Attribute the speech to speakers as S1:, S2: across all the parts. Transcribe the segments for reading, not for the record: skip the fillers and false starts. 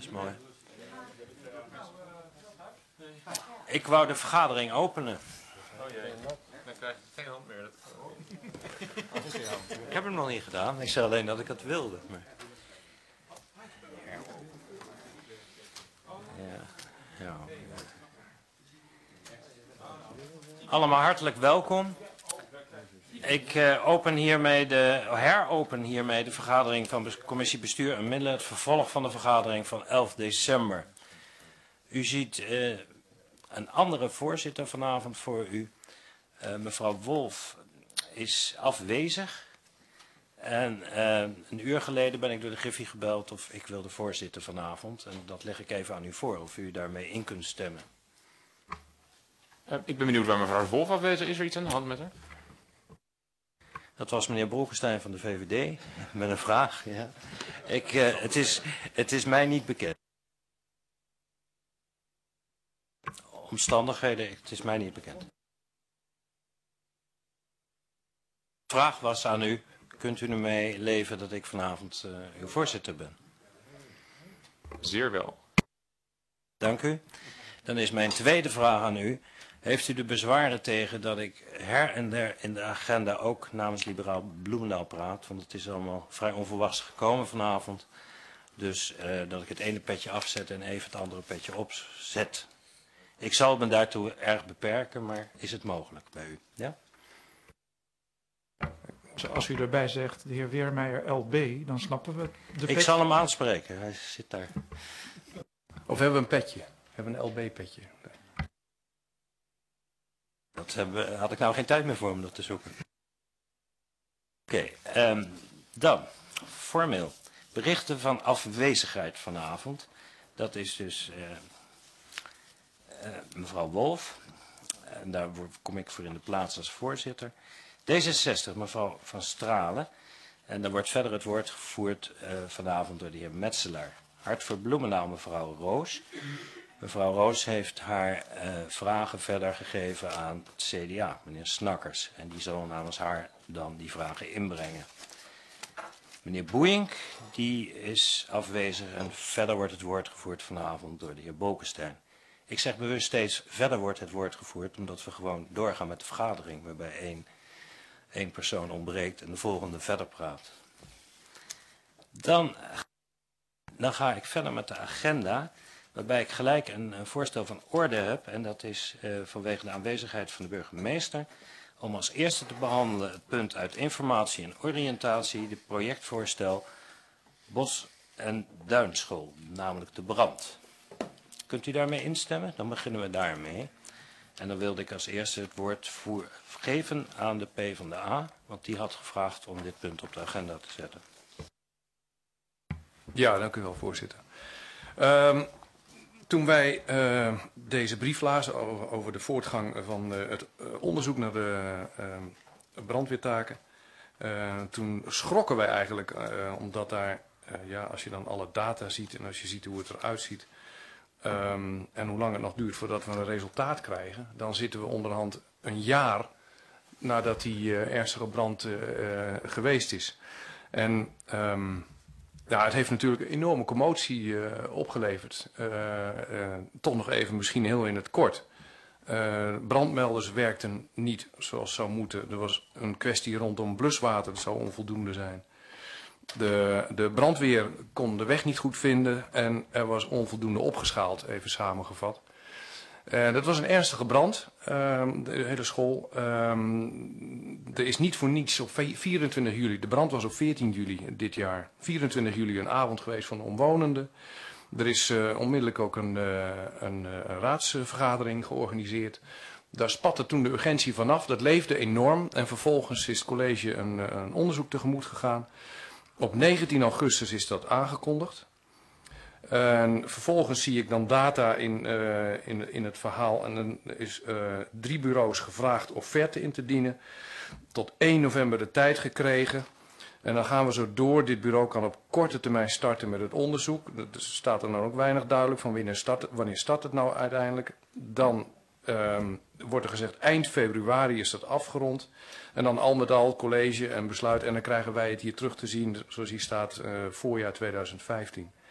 S1: is mooi. Ik wou de vergadering openen.
S2: Oh jee, dan krijg je geen hand meer.
S1: Ik heb hem nog niet gedaan. Ik zei alleen dat ik het wilde. Maar... Ja. Allemaal hartelijk welkom. Ik heropen hiermee de vergadering van de commissie bestuur en middelen. Het vervolg van de vergadering van 11 december. U ziet een andere voorzitter vanavond voor u. Mevrouw Wolf is afwezig. En een uur geleden ben ik door de Griffie gebeld of ik wilde voorzitten vanavond. En dat leg ik even aan u voor of u daarmee in kunt stemmen.
S2: Ik ben benieuwd waar mevrouw Wolf afwezig is. Is er iets aan de hand met haar?
S1: Dat was meneer Broekenstein van de VVD met een vraag. Ja. Het is mij niet bekend. Omstandigheden, het is mij niet bekend. De vraag was aan u, kunt u ermee leven dat ik vanavond uw voorzitter ben?
S2: Zeer wel.
S1: Dank u. Dan is mijn tweede vraag aan u. Heeft u er bezwaren tegen dat ik her en der in de agenda ook namens Liberaal Bloemendaal praat? Want het is allemaal vrij onverwachts gekomen vanavond. Dus dat ik het ene petje afzet en even het andere petje opzet. Ik zal me daartoe erg beperken, maar is het mogelijk bij u? Ja?
S3: Als u erbij zegt, de heer Weermeijer LB, dan snappen we de
S1: Ik zal hem aanspreken, hij zit daar.
S4: Of hebben we een petje? We hebben een LB-petje.
S1: Dat had ik nou geen tijd meer voor om dat te zoeken. Oké, dan, formeel. Berichten van afwezigheid vanavond. Dat is dus mevrouw Wolf. En daar kom ik voor in de plaats als voorzitter. D66, mevrouw Van Stralen. En dan wordt verder het woord gevoerd vanavond door de heer Metselaar. Hart voor Bloemendaal, mevrouw Roos. Mevrouw Roos heeft haar vragen verder gegeven aan het CDA, meneer Snakkers. En die zal namens haar dan die vragen inbrengen. Meneer Boeink, die is afwezig en verder wordt het woord gevoerd vanavond door de heer Bolkestein. Ik zeg bewust steeds, verder wordt het woord gevoerd, omdat we gewoon doorgaan met de vergadering, waarbij één persoon ontbreekt en de volgende verder praat. Dan ga ik verder met de agenda, waarbij ik gelijk een voorstel van orde heb. En dat is vanwege de aanwezigheid van de burgemeester. Om als eerste te behandelen het punt uit informatie en oriëntatie, de projectvoorstel Bos- en Duinschool, namelijk de brand. Kunt u daarmee instemmen? Dan beginnen we daarmee. En dan wilde ik als eerste het woord geven aan de PvdA, want die had gevraagd om dit punt op de agenda te zetten.
S4: Ja, dank u wel, voorzitter. Toen wij deze brief lazen over de voortgang van het onderzoek naar de brandweertaken, toen schrokken wij eigenlijk, omdat daar, als je dan alle data ziet en als je ziet hoe het eruit ziet, en hoe lang het nog duurt voordat we een resultaat krijgen, dan zitten we onderhand een jaar nadat die ernstige brand geweest is. En het heeft natuurlijk een enorme commotie opgeleverd. Toch nog even misschien heel in het kort. Brandmelders werkten niet zoals zou moeten. Er was een kwestie rondom bluswater, dat zou onvoldoende zijn. De brandweer kon de weg niet goed vinden en er was onvoldoende opgeschaald, even samengevat. Dat was een ernstige brand, de hele school. Er is niet voor niets op 24 juli, de brand was op 14 juli dit jaar, 24 juli een avond geweest van de omwonenden. Er is onmiddellijk ook een raadsvergadering georganiseerd. Daar spatte toen de urgentie vanaf, dat leefde enorm en vervolgens is het college een onderzoek tegemoet gegaan. Op 19 augustus is dat aangekondigd. En vervolgens zie ik dan data in het verhaal en dan is 3 bureaus gevraagd offerte in te dienen. Tot 1 november de tijd gekregen. En dan gaan we zo door. Dit bureau kan op korte termijn starten met het onderzoek. Er staat er dan ook weinig duidelijk van wanneer start het nou uiteindelijk. Dan wordt er gezegd eind februari is dat afgerond. En dan al met al college en besluit. En dan krijgen wij het hier terug te zien zoals hier staat voorjaar 2015.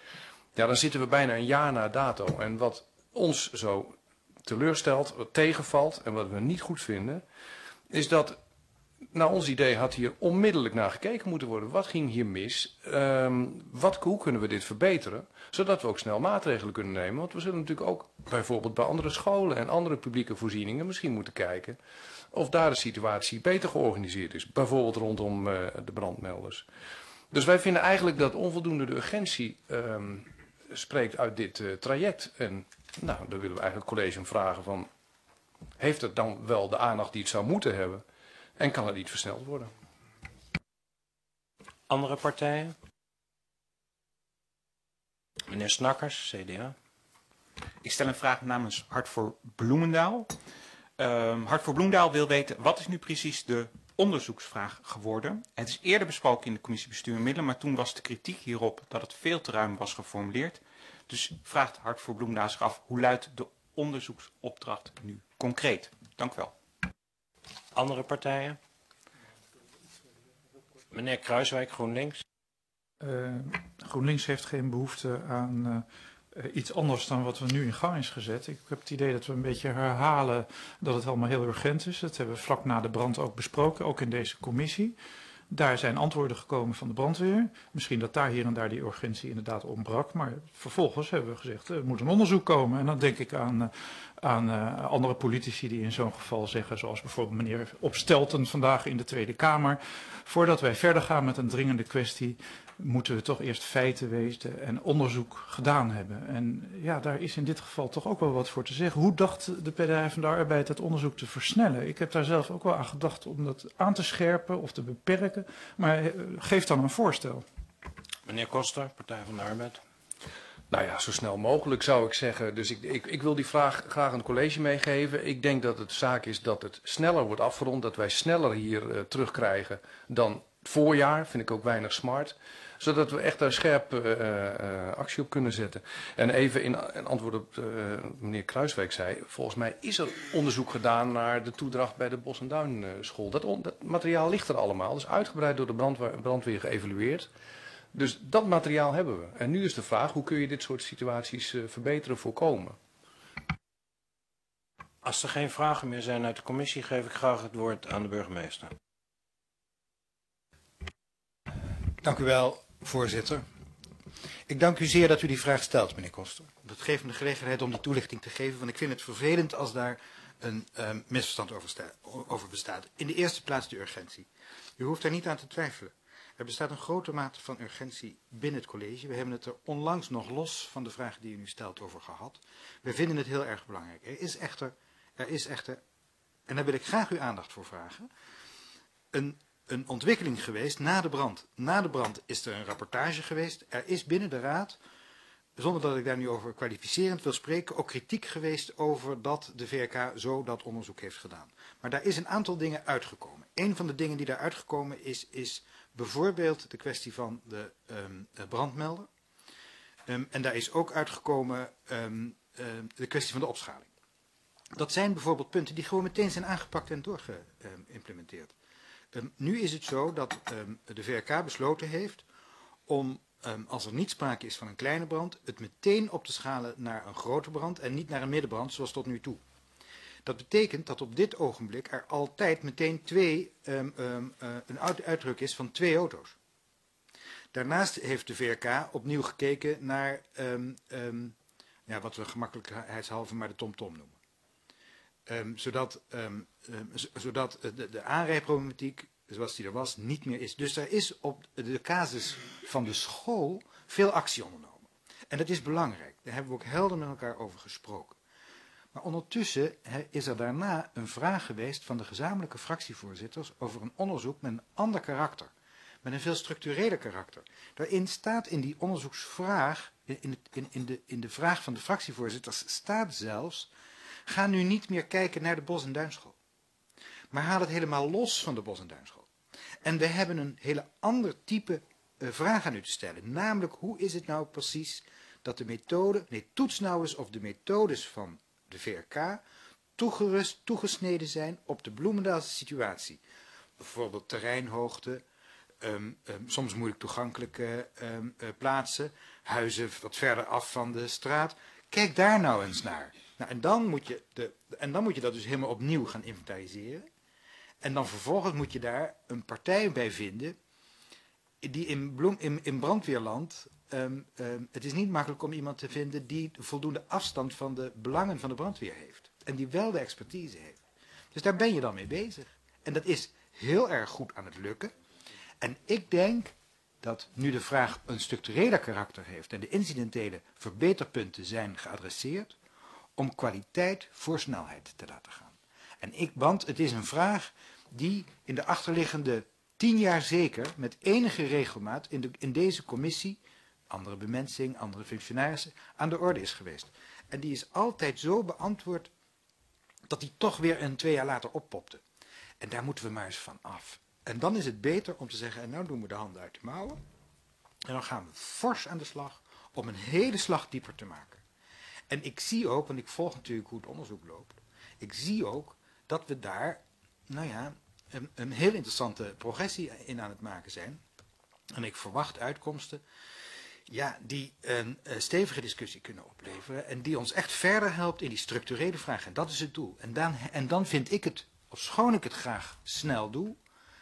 S4: ja, dan zitten we bijna een jaar na dato. En wat ons zo teleurstelt, wat tegenvalt en wat we niet goed vinden, is dat, naar ons idee, had hier onmiddellijk naar gekeken moeten worden. Wat ging hier mis? Hoe kunnen we dit verbeteren? Zodat we ook snel maatregelen kunnen nemen. Want we zullen natuurlijk ook bijvoorbeeld bij andere scholen en andere publieke voorzieningen misschien moeten kijken of daar de situatie beter georganiseerd is. Bijvoorbeeld rondom de brandmelders. Dus wij vinden eigenlijk dat onvoldoende de urgentie spreekt uit dit traject. En nou, dan willen we eigenlijk het college om vragen van, heeft het dan wel de aandacht die het zou moeten hebben? En kan het niet versneld worden?
S1: Andere partijen? Meneer Snakkers, CDA.
S5: Ik stel een vraag namens Hart voor Bloemendaal. Hart voor Bloemendaal wil weten, wat is nu precies de onderzoeksvraag geworden? Het is eerder besproken in de commissie Bestuur en Middelen, maar toen was de kritiek hierop dat het veel te ruim was geformuleerd. Dus vraagt Hart voor Bloemendaal zich af, hoe luidt de onderzoeksopdracht nu concreet? Dank u wel.
S1: Andere partijen? Meneer Kruiswijk, GroenLinks.
S3: GroenLinks heeft geen behoefte aan iets anders dan wat we nu in gang is gezet. Ik heb het idee dat we een beetje herhalen dat het allemaal heel urgent is. Dat hebben we vlak na de brand ook besproken, ook in deze commissie. Daar zijn antwoorden gekomen van de brandweer. Misschien dat daar hier en daar die urgentie inderdaad ontbrak. Maar vervolgens hebben we gezegd, er moet een onderzoek komen. En dan denk ik aan andere politici die in zo'n geval zeggen, zoals bijvoorbeeld meneer Opstelten vandaag in de Tweede Kamer. Voordat wij verder gaan met een dringende kwestie, moeten we toch eerst feiten weten en onderzoek gedaan hebben. En ja, daar is in dit geval toch ook wel wat voor te zeggen. Hoe dacht de Partij van de Arbeid het onderzoek te versnellen? Ik heb daar zelf ook wel aan gedacht om dat aan te scherpen of te beperken. Maar geef dan een voorstel.
S1: Meneer Koster, Partij van de Arbeid.
S4: Nou ja, zo snel mogelijk zou ik zeggen. Dus ik wil die vraag graag aan het college meegeven. Ik denk dat het zaak is dat het sneller wordt afgerond. Dat wij sneller hier terugkrijgen dan het voorjaar. Vind ik ook weinig smart. Zodat we echt daar scherp actie op kunnen zetten. En even in antwoord op meneer Kruiswijk zei. Volgens mij is er onderzoek gedaan naar de toedracht bij de Bos- en Duinschool. Dat materiaal ligt er allemaal. Dat is uitgebreid door de brandweer geëvalueerd. Dus dat materiaal hebben we. En nu is de vraag, hoe kun je dit soort situaties verbeteren, voorkomen?
S1: Als er geen vragen meer zijn uit de commissie, geef ik graag het woord aan de burgemeester.
S6: Dank u wel, voorzitter. Ik dank u zeer dat u die vraag stelt, meneer Koster. Dat geeft me de gelegenheid om die toelichting te geven, want ik vind het vervelend als daar een misverstand over bestaat. In de eerste plaats de urgentie. U hoeft daar niet aan te twijfelen. Er bestaat een grote mate van urgentie binnen het college. We hebben het er onlangs nog los van de vraag die u nu stelt over gehad. We vinden het heel erg belangrijk. Er is echter, en daar wil ik graag uw aandacht voor vragen, een ontwikkeling geweest na de brand. Na de brand is er een rapportage geweest. Er is binnen de Raad, zonder dat ik daar nu over kwalificerend wil spreken, ook kritiek geweest over dat de VRK zo dat onderzoek heeft gedaan. Maar daar is een aantal dingen uitgekomen. Een van de dingen die daar uitgekomen is bijvoorbeeld de kwestie van de brandmelder. En daar is ook uitgekomen de kwestie van de opschaling. Dat zijn bijvoorbeeld punten die gewoon meteen zijn aangepakt en doorgeïmplementeerd. Nu is het zo dat de VRK besloten heeft om, als er niet sprake is van een kleine brand, het meteen op te schalen naar een grote brand en niet naar een middenbrand zoals tot nu toe. Dat betekent dat op dit ogenblik er altijd meteen een uitdruk is van 2 auto's. Daarnaast heeft de VRK opnieuw gekeken naar wat we gemakkelijkheidshalve maar de TomTom noemen. Zodat de aanrijproblematiek, zoals die er was, niet meer is. Dus er is op de casus van de school veel actie ondernomen. En dat is belangrijk. Daar hebben we ook helder met elkaar over gesproken. Maar ondertussen is er daarna een vraag geweest van de gezamenlijke fractievoorzitters over een onderzoek met een ander karakter. Met een veel structureler karakter. Daarin staat in die onderzoeksvraag, in de vraag van de fractievoorzitters, staat zelfs: ga nu niet meer kijken naar de Bos- en Duinschool. Maar haal het helemaal los van de Bos- en Duinschool. En we hebben een hele ander type vraag aan u te stellen. Namelijk, hoe is het nou precies dat de methode, toets nou eens of de methodes van de VRK toegesneden zijn op de Bloemendaalse situatie. Bijvoorbeeld terreinhoogte, soms moeilijk toegankelijke plaatsen, huizen wat verder af van de straat. Kijk daar nou eens naar. Nou, en dan moet je dat dus helemaal opnieuw gaan inventariseren. En dan vervolgens moet je daar een partij bij vinden die in brandweerland, het is niet makkelijk om iemand te vinden die voldoende afstand van de belangen van de brandweer heeft. En die wel de expertise heeft. Dus daar ben je dan mee bezig. En dat is heel erg goed aan het lukken. En ik denk dat nu de vraag een structureler karakter heeft en de incidentele verbeterpunten zijn geadresseerd, om kwaliteit voor snelheid te laten gaan. Want het is een vraag die in de achterliggende 10 jaar zeker met enige regelmaat in deze commissie, andere bemensing, andere functionarissen, aan de orde is geweest. En die is altijd zo beantwoord dat die toch weer 2 jaar later oppopte. En daar moeten we maar eens van af. En dan is het beter om te zeggen, en nou doen we de handen uit de mouwen. En dan gaan we fors aan de slag om een hele slag dieper te maken. En ik zie ook, want ik volg natuurlijk hoe het onderzoek loopt. Ik zie ook dat we daar, een heel interessante progressie in aan het maken zijn. En ik verwacht uitkomsten, die een stevige discussie kunnen opleveren. En die ons echt verder helpt in die structurele vragen. En dat is het doel. En dan vind ik het, ofschoon ik het graag snel doe,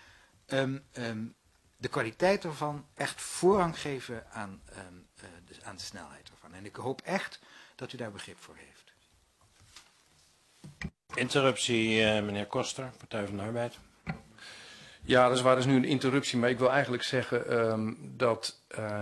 S6: de kwaliteit ervan echt voorrang geven aan de snelheid ervan. En ik hoop echt dat u daar begrip voor heeft.
S1: Interruptie, meneer Koster, Partij van de Arbeid.
S4: Ja, dat is waar, dat is nu een interruptie, maar ik wil eigenlijk zeggen dat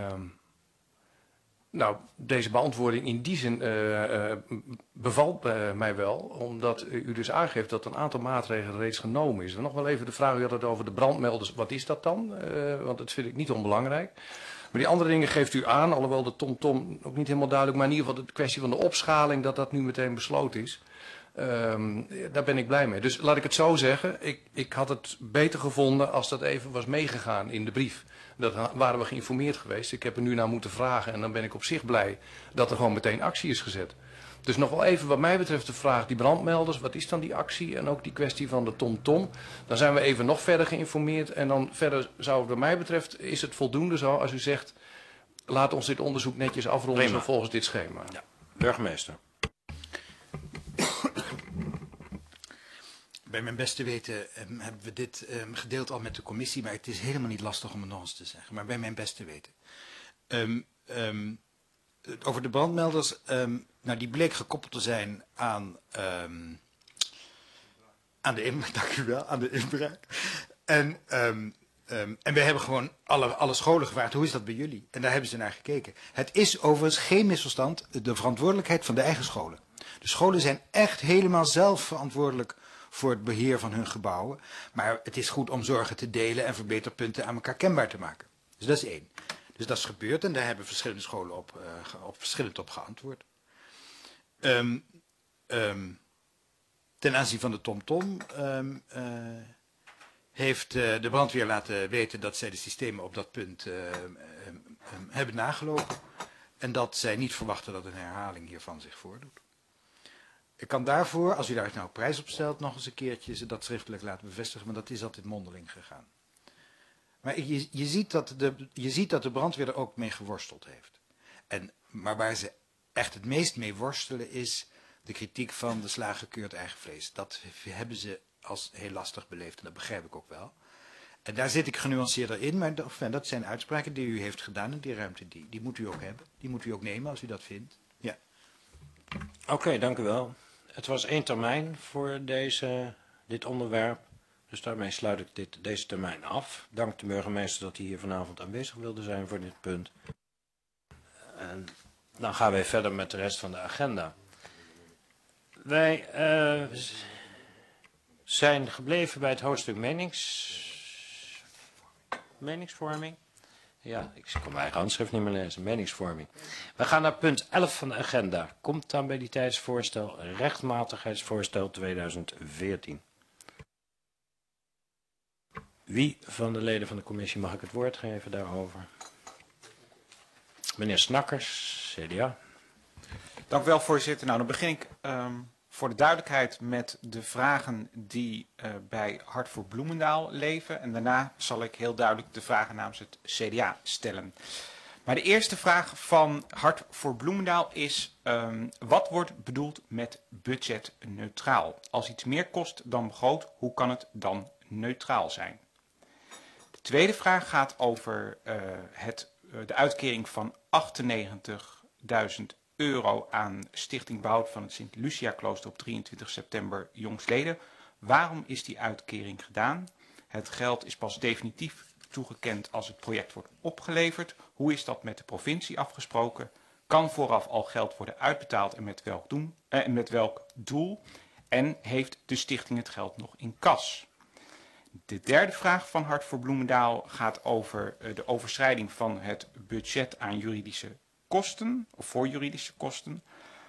S4: deze beantwoording in die zin bevalt mij wel, omdat u dus aangeeft dat een aantal maatregelen reeds genomen is. En nog wel even de vraag, u had het over de brandmelders, wat is dat dan? Want dat vind ik niet onbelangrijk. Maar die andere dingen geeft u aan, alhoewel de TomTom ook niet helemaal duidelijk, maar in ieder geval de kwestie van de opschaling, dat nu meteen besloten is. Daar ben ik blij mee. Dus laat ik het zo zeggen, ik had het beter gevonden als dat even was meegegaan in de brief. Dat waren we geïnformeerd geweest. Ik heb er nu naar moeten vragen en dan ben ik op zich blij dat er gewoon meteen actie is gezet. Dus nog wel even wat mij betreft de vraag, die brandmelders, wat is dan die actie? En ook die kwestie van de TomTom. Dan zijn we even nog verder geïnformeerd en dan verder zou wat mij betreft, is het voldoende zo als u zegt, laat ons dit onderzoek netjes afronden zo volgens dit schema.
S1: Ja. Burgemeester.
S6: Bij mijn beste weten hebben we dit gedeeld al met de commissie, maar het is helemaal niet lastig om het nog eens te zeggen. Maar bij mijn beste weten. Over de brandmelders, die bleek gekoppeld te zijn aan de inbraak. En we hebben gewoon alle scholen gevraagd, hoe is dat bij jullie? En daar hebben ze naar gekeken. Het is overigens geen misverstand, de verantwoordelijkheid van de eigen scholen. De scholen zijn echt helemaal zelf verantwoordelijk voor het beheer van hun gebouwen. Maar het is goed om zorgen te delen en verbeterpunten aan elkaar kenbaar te maken. Dus dat is 1. Dus dat is gebeurd en daar hebben verschillende scholen verschillend op geantwoord. Ten aanzien van de TomTom heeft de brandweer laten weten dat zij de systemen op dat punt hebben nagelopen. En dat zij niet verwachten dat een herhaling hiervan zich voordoet. Ik kan daarvoor, als u daar nou prijs op stelt, nog eens een keertje dat schriftelijk laten bevestigen, maar dat is altijd mondeling gegaan. Maar je ziet dat de brandweer er ook mee geworsteld heeft. Maar waar ze echt het meest mee worstelen is de kritiek van de slaaggekeurd eigen vlees. Dat hebben ze als heel lastig beleefd en dat begrijp ik ook wel. En daar zit ik genuanceerder in, maar dat zijn uitspraken die u heeft gedaan en die ruimte die moet u ook hebben. Die moet u ook nemen als u dat vindt. Ja.
S1: Oké, dank u wel. Het was 1 termijn voor dit onderwerp. Dus daarmee sluit ik deze termijn af. Dank de burgemeester dat hij hier vanavond aanwezig wilde zijn voor dit punt. En dan gaan wij verder met de rest van de agenda. Wij zijn gebleven bij het hoofdstuk meningsvorming. Ja, ik kon mijn eigen handschrift niet meer lezen. Meningsvorming. We gaan naar punt 11 van de agenda. Comptabiliteitsvoorstel, rechtmatigheidsvoorstel 2014. Wie van de leden van de commissie mag ik het woord geven daarover? Meneer Snakkers, CDA.
S5: Dank u wel, voorzitter. Nou, dan begin ik voor de duidelijkheid met de vragen die bij Hart voor Bloemendaal leven. En daarna zal ik heel duidelijk de vragen namens het CDA stellen. Maar de eerste vraag van Hart voor Bloemendaal is, wat wordt bedoeld met budgetneutraal? Als iets meer kost dan begroot, hoe kan het dan neutraal zijn? De tweede vraag gaat over de uitkering van €98.000 aan Stichting Behoud van het Sint-Lucia-klooster op 23 september jongstleden. Waarom is die uitkering gedaan? Het geld is pas definitief toegekend als het project wordt opgeleverd. Hoe is dat met de provincie afgesproken? Kan vooraf al geld worden uitbetaald en met welk doel? En heeft de stichting het geld nog in kas? De derde vraag van Hart voor Bloemendaal gaat over de overschrijding van het budget aan juridische kosten, of voor juridische kosten.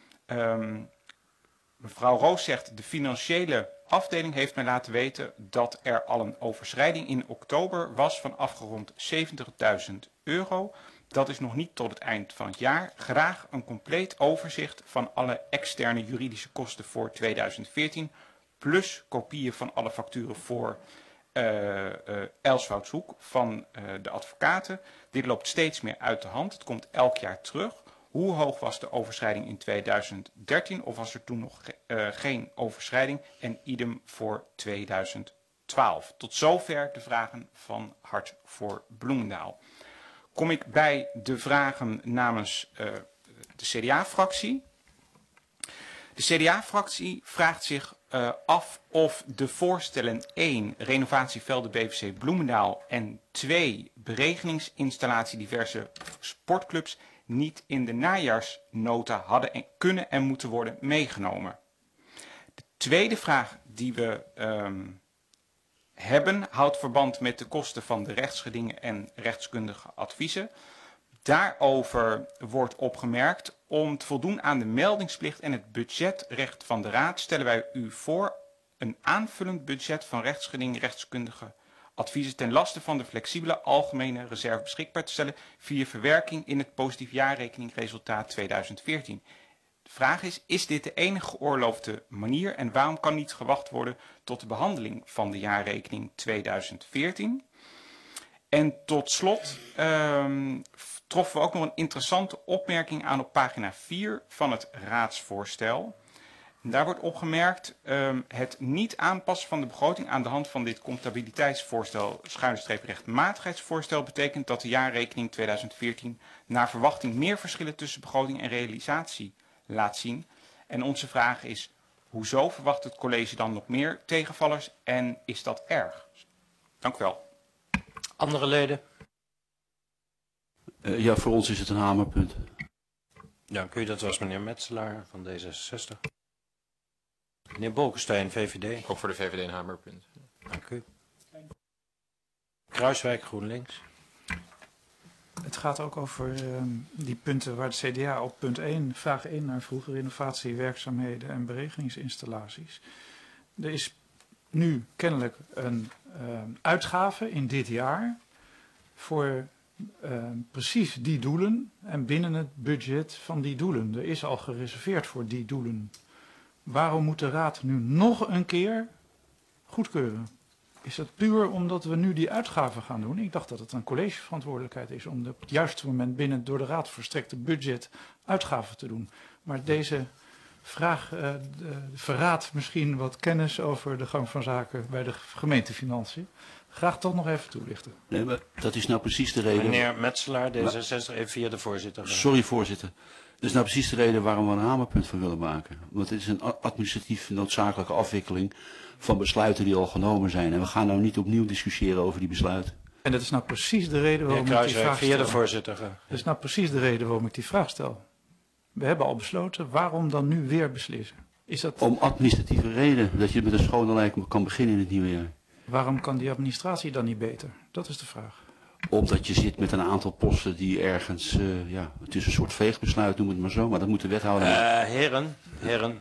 S5: Mevrouw Roos zegt, de financiële afdeling heeft mij laten weten dat er al een overschrijding in oktober was van afgerond €70.000. Dat is nog niet tot het eind van het jaar. Graag een compleet overzicht van alle externe juridische kosten voor 2014, plus kopieën van alle facturen voor Elswoudshoek van de advocaten. Dit loopt steeds meer uit de hand. Het komt elk jaar terug. Hoe hoog was de overschrijding in 2013 of was er toen nog geen overschrijding? En idem voor 2012. Tot zover de vragen van Hart voor Bloemendaal. Kom ik bij de vragen namens de CDA-fractie. De CDA-fractie vraagt zich af of de voorstellen 1, renovatievelden BVC Bloemendaal en 2, beregeningsinstallatie diverse sportclubs niet in de najaarsnota hadden kunnen en moeten worden meegenomen. De tweede vraag die we hebben houdt verband met de kosten van de rechtsgedingen en rechtskundige adviezen. Daarover wordt opgemerkt, om te voldoen aan de meldingsplicht en het budgetrecht van de Raad stellen wij u voor een aanvullend budget van rechtsgeding rechtskundige adviezen ten laste van de flexibele algemene reserve beschikbaar te stellen via verwerking in het positief jaarrekeningresultaat 2014. De vraag is dit de enige geoorloofde manier en waarom kan niet gewacht worden tot de behandeling van de jaarrekening 2014? En tot slot troffen we ook nog een interessante opmerking aan op pagina 4 van het raadsvoorstel. En daar wordt opgemerkt het niet aanpassen van de begroting aan de hand van dit comptabiliteitsvoorstel /rechtmatigheidsvoorstel betekent dat de jaarrekening 2014 naar verwachting meer verschillen tussen begroting en realisatie laat zien. En onze vraag is, hoezo verwacht het college dan nog meer tegenvallers en is dat erg? Dank u wel.
S1: Andere leden?
S7: Ja, voor ons is het een hamerpunt.
S1: Dank u, dat was meneer Metselaar van D66. Meneer Bolkestein, VVD.
S2: Ook voor de VVD een hamerpunt.
S1: Dank u. Kruiswijk, GroenLinks.
S3: Het gaat ook over die punten waar het CDA op punt 1, vraag 1 naar vroeg, renovatie, werkzaamheden en beregeningsinstallaties. Er is nu kennelijk een uitgave in dit jaar voor precies die doelen en binnen het budget van die doelen. Er is al gereserveerd voor die doelen. Waarom moet de Raad nu nog een keer goedkeuren? Is dat puur omdat we nu die uitgaven gaan doen? Ik dacht dat het een collegeverantwoordelijkheid is om op het juiste moment binnen het door de Raad verstrekte budget uitgaven te doen. Maar deze vraag verraadt misschien wat kennis over de gang van zaken bij de gemeentefinanciën. Graag toch nog even toelichten.
S7: Nee, maar dat is nou precies de reden.
S1: Meneer Metselaar, D66, even via de voorzitter.
S7: Sorry, voorzitter. Dat is nou precies de reden waarom we een hamerpunt van willen maken. Want het is een administratief noodzakelijke afwikkeling van besluiten die al genomen zijn. En we gaan nou niet opnieuw discussiëren over die besluiten.
S3: En dat is nou precies de reden waarom ik die vraag
S1: via
S3: stel.
S1: de voorzitter.
S3: Dat is nou precies de reden waarom ik die vraag stel. We hebben al besloten, waarom dan nu weer beslissen? Is dat...
S7: Om administratieve reden, dat je met een schone lijn kan beginnen in het nieuwe jaar.
S3: Waarom kan die administratie dan niet beter? Dat is de vraag.
S7: Omdat je zit met een aantal posten die ergens, het is een soort veegbesluit, noem het maar zo, maar dat moet de wethouder.
S1: Heren,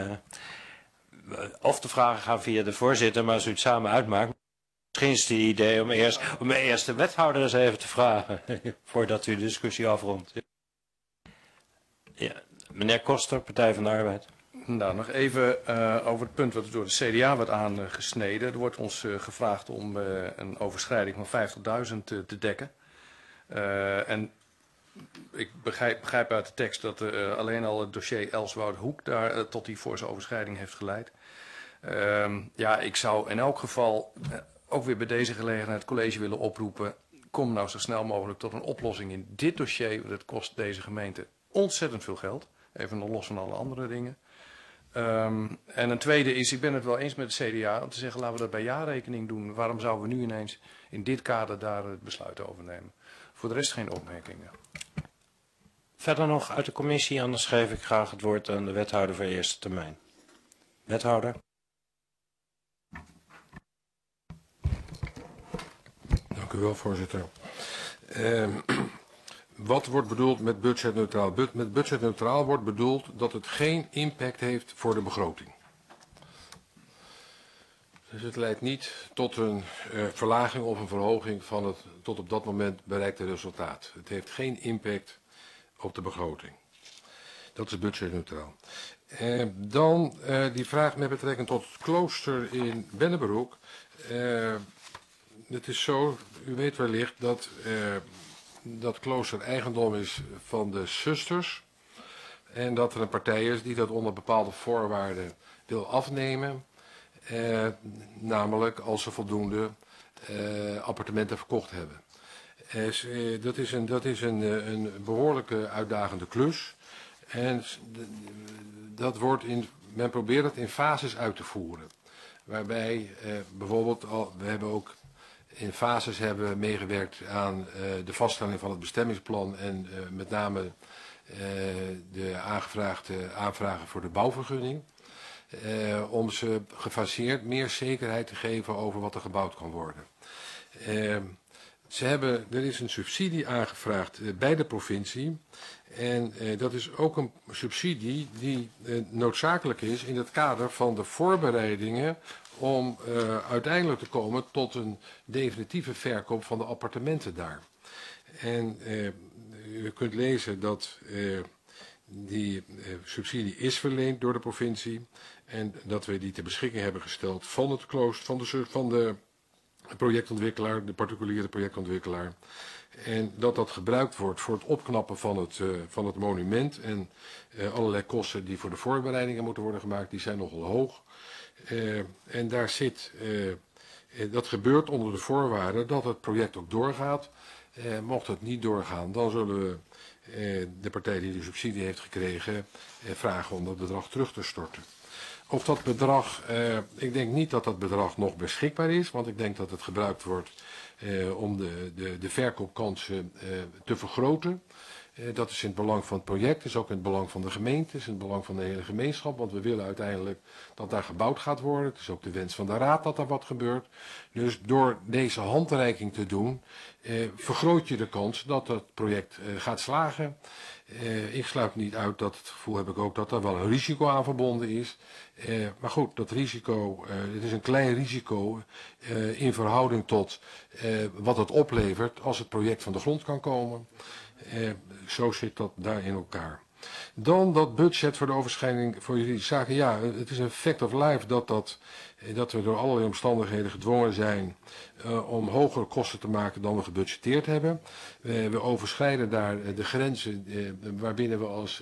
S1: of de vragen gaan via de voorzitter, maar als u het samen uitmaakt, misschien is het het idee om eerst de wethouder eens even te vragen, voordat u de discussie afrondt. Ja, meneer Koster, Partij van de Arbeid.
S4: Nou, nog even over het punt wat door de CDA wordt aangesneden. Er wordt ons gevraagd om een overschrijding van 50.000 te dekken. En ik begrijp uit de tekst dat alleen al het dossier Elswoud-Hoek daar tot die forse overschrijding heeft geleid. Ja, ik zou in elk geval ook weer bij deze gelegenheid het college willen oproepen. Kom nou zo snel mogelijk tot een oplossing in dit dossier. Want het kost deze gemeente ontzettend veel geld. Even nog los van alle andere dingen. En een tweede is, ik ben het wel eens met het CDA om te zeggen, laten we dat bij jaarrekening doen. Waarom zouden we nu ineens in dit kader daar het besluit over nemen? Voor de rest geen opmerkingen.
S1: Verder nog uit de commissie, anders geef ik graag het woord aan de wethouder voor eerste termijn. Wethouder.
S8: Dank u wel, voorzitter. Wat wordt bedoeld met budgetneutraal? Met budgetneutraal wordt bedoeld dat het geen impact heeft voor de begroting. Dus het leidt niet tot een verlaging of een verhoging van het tot op dat moment bereikte resultaat. Het heeft geen impact op de begroting. Dat is budgetneutraal. Dan die vraag met betrekking tot het klooster in Bennebroek. Het is zo, u weet wellicht dat dat klooster eigendom is van de zusters. En dat er een partij is die dat onder bepaalde voorwaarden wil afnemen. Namelijk als ze voldoende appartementen verkocht hebben. Dat is een behoorlijke uitdagende klus. En dat wordt men probeert het in fases uit te voeren. Waarbij bijvoorbeeld, we hebben ook in fases hebben meegewerkt aan de vaststelling van het bestemmingsplan en met name de aanvragen voor de bouwvergunning. Om ze gefaseerd meer zekerheid te geven over wat er gebouwd kan worden. Er is een subsidie aangevraagd bij de provincie. En dat is ook een subsidie die noodzakelijk is in het kader van de voorbereidingen om uiteindelijk te komen tot een definitieve verkoop van de appartementen daar. En u kunt lezen dat die subsidie is verleend door de provincie en dat we die ter beschikking hebben gesteld van het klooster, van de projectontwikkelaar, de particuliere projectontwikkelaar. En dat gebruikt wordt voor het opknappen van het monument. En allerlei kosten die voor de voorbereidingen moeten worden gemaakt, die zijn nogal hoog. En daar dat gebeurt onder de voorwaarde dat het project ook doorgaat. Mocht het niet doorgaan, dan zullen we de partij die de subsidie heeft gekregen vragen om dat bedrag terug te storten. Of dat bedrag, ik denk niet dat dat bedrag nog beschikbaar is, want ik denk dat het gebruikt wordt om de verkoopkansen te vergroten. Dat is in het belang van het project, is ook in het belang van de gemeente, is in het belang van de hele gemeenschap, want we willen uiteindelijk dat daar gebouwd gaat worden. Het is ook de wens van de raad dat daar wat gebeurt. Dus door deze handreiking te doen, vergroot je de kans dat het project gaat slagen. Ik sluit niet uit, dat het gevoel heb ik ook, dat er wel een risico aan verbonden is. Maar goed, dat risico, het is een klein risico in verhouding tot wat het oplevert als het project van de grond kan komen. Zo zit dat daar in elkaar. Dan dat budget voor de overschrijding voor jullie zaken. Ja, het is een fact of life dat we door allerlei omstandigheden gedwongen zijn om hogere kosten te maken dan we gebudgeteerd hebben. We overschrijden daar de grenzen waarbinnen we als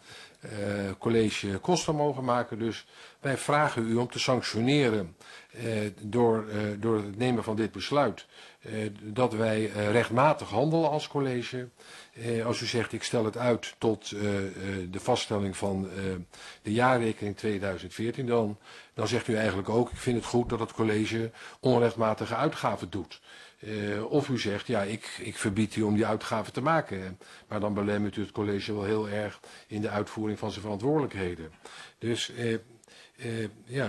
S8: college kosten mogen maken. Dus wij vragen u om te sanctioneren door het nemen van dit besluit. Dat wij rechtmatig handelen als college. Als u zegt, ik stel het uit tot de vaststelling van de jaarrekening 2014, dan zegt u eigenlijk ook, ik vind het goed dat het college onrechtmatige uitgaven doet. Of u zegt, ja, ik verbied u om die uitgaven te maken. Maar dan belemmert u het college wel heel erg in de uitvoering van zijn verantwoordelijkheden. Dus ja,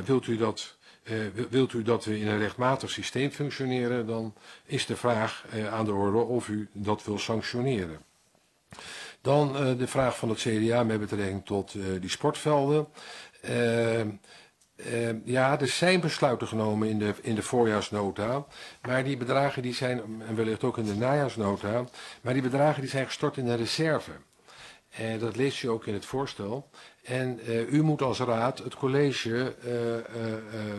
S8: wilt u dat we in een rechtmatig systeem functioneren, dan is de vraag aan de orde of u dat wil sanctioneren. Dan de vraag van het CDA met betrekking tot die sportvelden. Ja, er zijn besluiten genomen in de voorjaarsnota, maar die bedragen die zijn, en wellicht ook in de najaarsnota, maar die bedragen die zijn gestort in een reserve. Dat leest u ook in het voorstel. En u moet als raad het college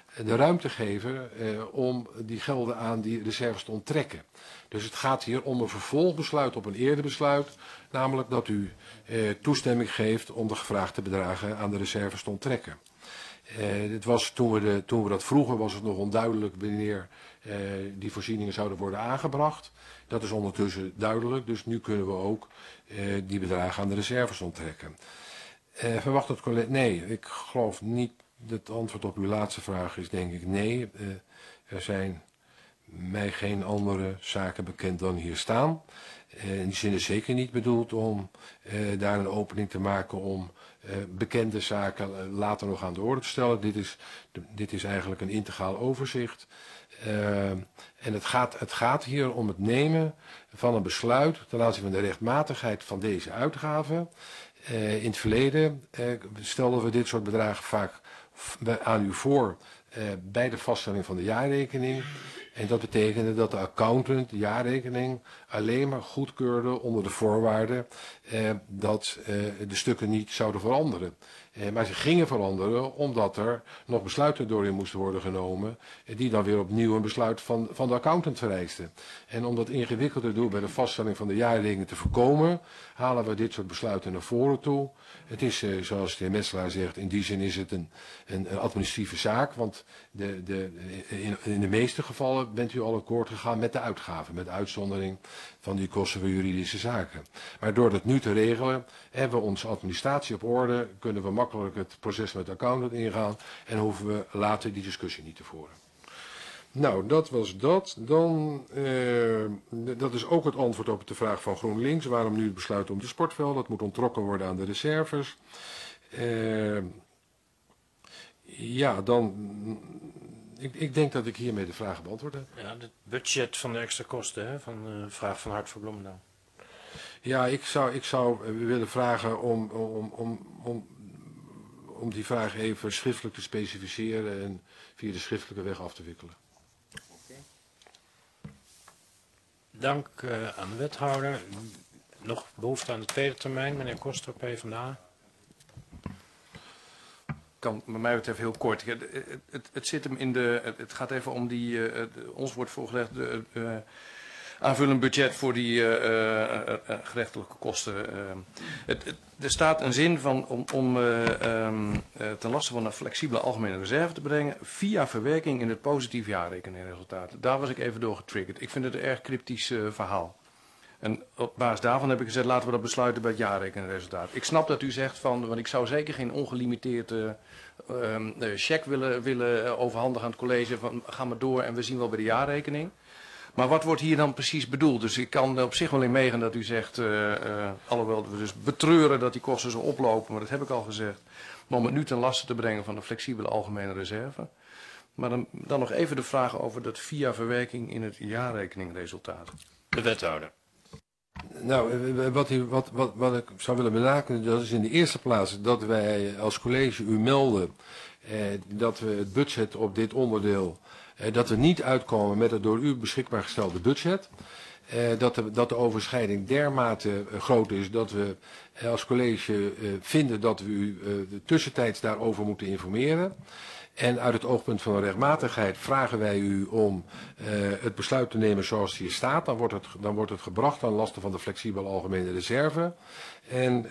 S8: de ruimte geven om die gelden aan die reserves te onttrekken. Dus het gaat hier om een vervolgbesluit op een eerder besluit, namelijk dat u toestemming geeft om de gevraagde bedragen aan de reserves te onttrekken. Het was, toen we dat vroegen, was het nog onduidelijk wanneer die voorzieningen zouden worden aangebracht. Dat is ondertussen duidelijk, dus nu kunnen we ook die bedragen aan de reserves onttrekken. Verwacht het college? Nee, ik geloof niet. Het antwoord op uw laatste vraag is denk ik nee. Er zijn mij geen andere zaken bekend dan hier staan. In die zin is zeker niet bedoeld om daar een opening te maken om bekende zaken later nog aan de orde te stellen. Dit is eigenlijk een integraal overzicht. En het gaat hier om het nemen van een besluit ten aanzien van de rechtmatigheid van deze uitgaven. In het verleden stelden we dit soort bedragen vaak aan u voor bij de vaststelling van de jaarrekening. En dat betekende dat de accountant de jaarrekening alleen maar goedkeurde onder de voorwaarde dat de stukken niet zouden veranderen. Maar ze gingen veranderen omdat er nog besluiten doorin moesten worden genomen die dan weer opnieuw een besluit van de accountant vereisten. En om dat ingewikkelde doel bij de vaststelling van de jaarrekening te voorkomen, halen we dit soort besluiten naar voren toe. Het is, zoals de heer Metselaar zegt, in die zin is het een administratieve zaak, want in de meeste gevallen bent u al akkoord gegaan met de uitgaven, met uitzondering van die kosten voor juridische zaken. Maar door dat nu te regelen, hebben we onze administratie op orde, kunnen we makkelijk het proces met de accountant ingaan en hoeven we later die discussie niet te voeren. Nou, dat was dat. Dan, dat is ook het antwoord op de vraag van GroenLinks. Waarom nu het besluit om de sportveld? Dat moet onttrokken worden aan de reserves. Ja, dan... Ik denk dat ik hiermee de vragen beantwoord heb.
S1: Ja, het budget van de extra kosten, hè, van de vraag van Hart voor Bloemendaal.
S8: Ja, ik zou willen vragen om die vraag even schriftelijk te specificeren en via de schriftelijke weg af te wikkelen.
S1: Dank aan de wethouder. Nog behoefte aan de tweede termijn, meneer Koster, PvdA.
S4: Kan bij mij betreft heel kort. Het zit hem in het gaat even om ons wordt voorgelegd aanvullend budget voor die gerechtelijke kosten. Er staat een zin van om ten laste van een flexibele algemene reserve te brengen via verwerking in het positief jaarrekeningresultaat. Daar was ik even door getriggerd. Ik vind het een erg cryptisch verhaal. En op basis daarvan heb ik gezegd, laten we dat besluiten bij het jaarrekeningresultaat. Ik snap dat u zegt want ik zou zeker geen ongelimiteerd cheque willen overhandigen aan het college van ga maar door en we zien wel bij de jaarrekening. Maar wat wordt hier dan precies bedoeld? Dus ik kan er op zich wel in meegaan dat u zegt, alhoewel we dus betreuren dat die kosten zo oplopen, maar dat heb ik al gezegd, maar om het nu ten laste te brengen van de flexibele algemene reserve. Maar dan nog even de vraag over dat via verwerking in het jaarrekeningresultaat.
S1: De wethouder.
S8: Nou, wat ik zou willen benadrukken, dat is in de eerste plaats dat wij als college u melden dat we het budget op dit onderdeel, dat we niet uitkomen met het door u beschikbaar gestelde budget. Dat de overschrijding dermate groot is dat we als college vinden dat we u tussentijds daarover moeten informeren. En uit het oogpunt van de rechtmatigheid vragen wij u om het besluit te nemen zoals het hier staat. Dan wordt het gebracht aan lasten van de flexibele algemene reserve. En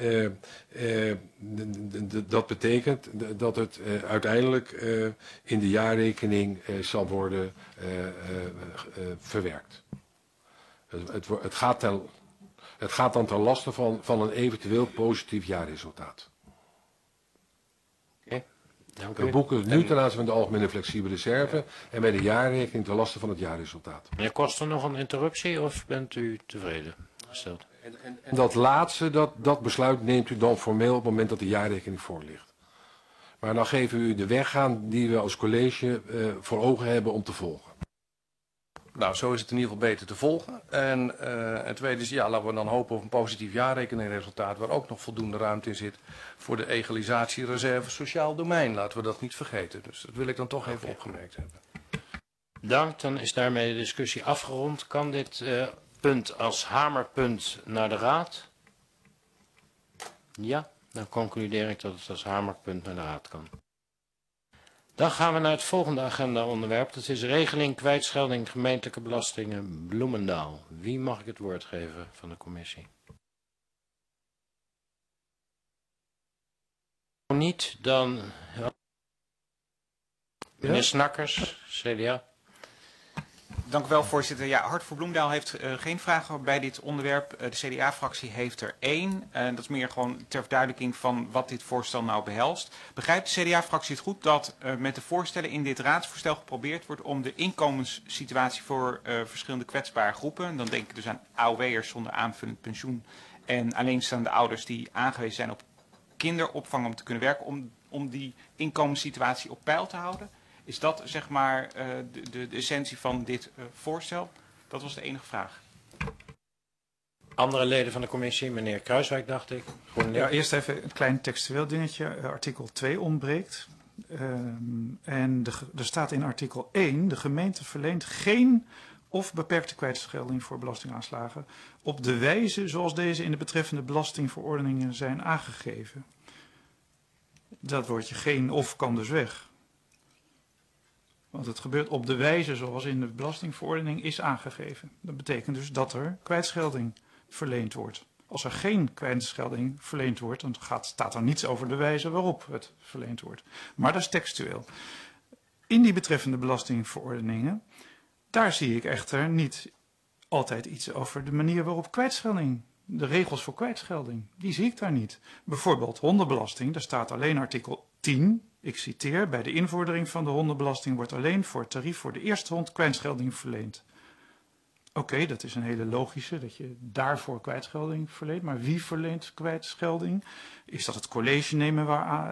S8: dat betekent dat het uiteindelijk in de jaarrekening zal worden verwerkt. Het gaat dan ten laste van een eventueel positief jaarresultaat. We boeken het nu ten aanzien van de algemene flexibele reserve en bij de jaarrekening ten laste van het jaarresultaat.
S1: Meneer Koster, nog een interruptie of bent u tevreden gesteld?
S8: En dat laatste, dat besluit neemt u dan formeel op het moment dat de jaarrekening voor ligt. Maar dan geven we u de weg aan die we als college voor ogen hebben om te volgen.
S4: Nou, zo is het in ieder geval beter te volgen. En het tweede is, ja, laten we dan hopen op een positief jaarrekeningresultaat waar ook nog voldoende ruimte in zit voor de egalisatiereserve sociaal domein. Laten we dat niet vergeten. Dus dat wil ik dan toch even opgemerkt hebben.
S1: Dank, dan is daarmee de discussie afgerond. Kan dit punt als hamerpunt naar de raad? Ja, dan concludeer ik dat het als hamerpunt naar de raad kan. Dan gaan we naar het volgende agenda-onderwerp. Dat is regeling kwijtschelding gemeentelijke belastingen Bloemendaal. Wie mag ik het woord geven van de commissie? Niet, dan... Meneer Snakkers, CDA.
S5: Dank u wel, voorzitter. Ja, Hart voor Bloemendaal heeft geen vragen bij dit onderwerp. De CDA-fractie heeft er één. Dat is meer gewoon ter verduidelijking van wat dit voorstel nou behelst. Begrijpt de CDA-fractie het goed dat met de voorstellen in dit raadsvoorstel geprobeerd wordt om de inkomenssituatie voor verschillende kwetsbare groepen, dan denk ik dus aan AOW'ers zonder aanvullend pensioen en alleenstaande ouders die aangewezen zijn op kinderopvang om te kunnen werken, om die inkomenssituatie op peil te houden? Is dat zeg maar de essentie van dit voorstel? Dat was de enige vraag.
S1: Andere leden van de commissie, meneer Kruiswijk dacht ik.
S3: Ja, eerst even een klein textueel dingetje. Artikel 2 ontbreekt. En er staat in artikel 1, de gemeente verleent geen of beperkte kwijtschelding voor belastingaanslagen op de wijze zoals deze in de betreffende belastingverordeningen zijn aangegeven. Dat woordje geen of kan dus weg. Want het gebeurt op de wijze zoals in de belastingverordening is aangegeven. Dat betekent dus dat er kwijtschelding verleend wordt. Als er geen kwijtschelding verleend wordt, dan staat er niets over de wijze waarop het verleend wordt. Maar dat is textueel. In die betreffende belastingverordeningen, daar zie ik echter niet altijd iets over de manier waarop kwijtschelding, de regels voor kwijtschelding, die zie ik daar niet. Bijvoorbeeld hondenbelasting, daar staat alleen artikel 10. Ik citeer, bij de invordering van de hondenbelasting wordt alleen voor het tarief voor de eerste hond kwijtschelding verleend. Oké, dat is een hele logische, dat je daarvoor kwijtschelding verleent. Maar wie verleent kwijtschelding? Is dat het college nemen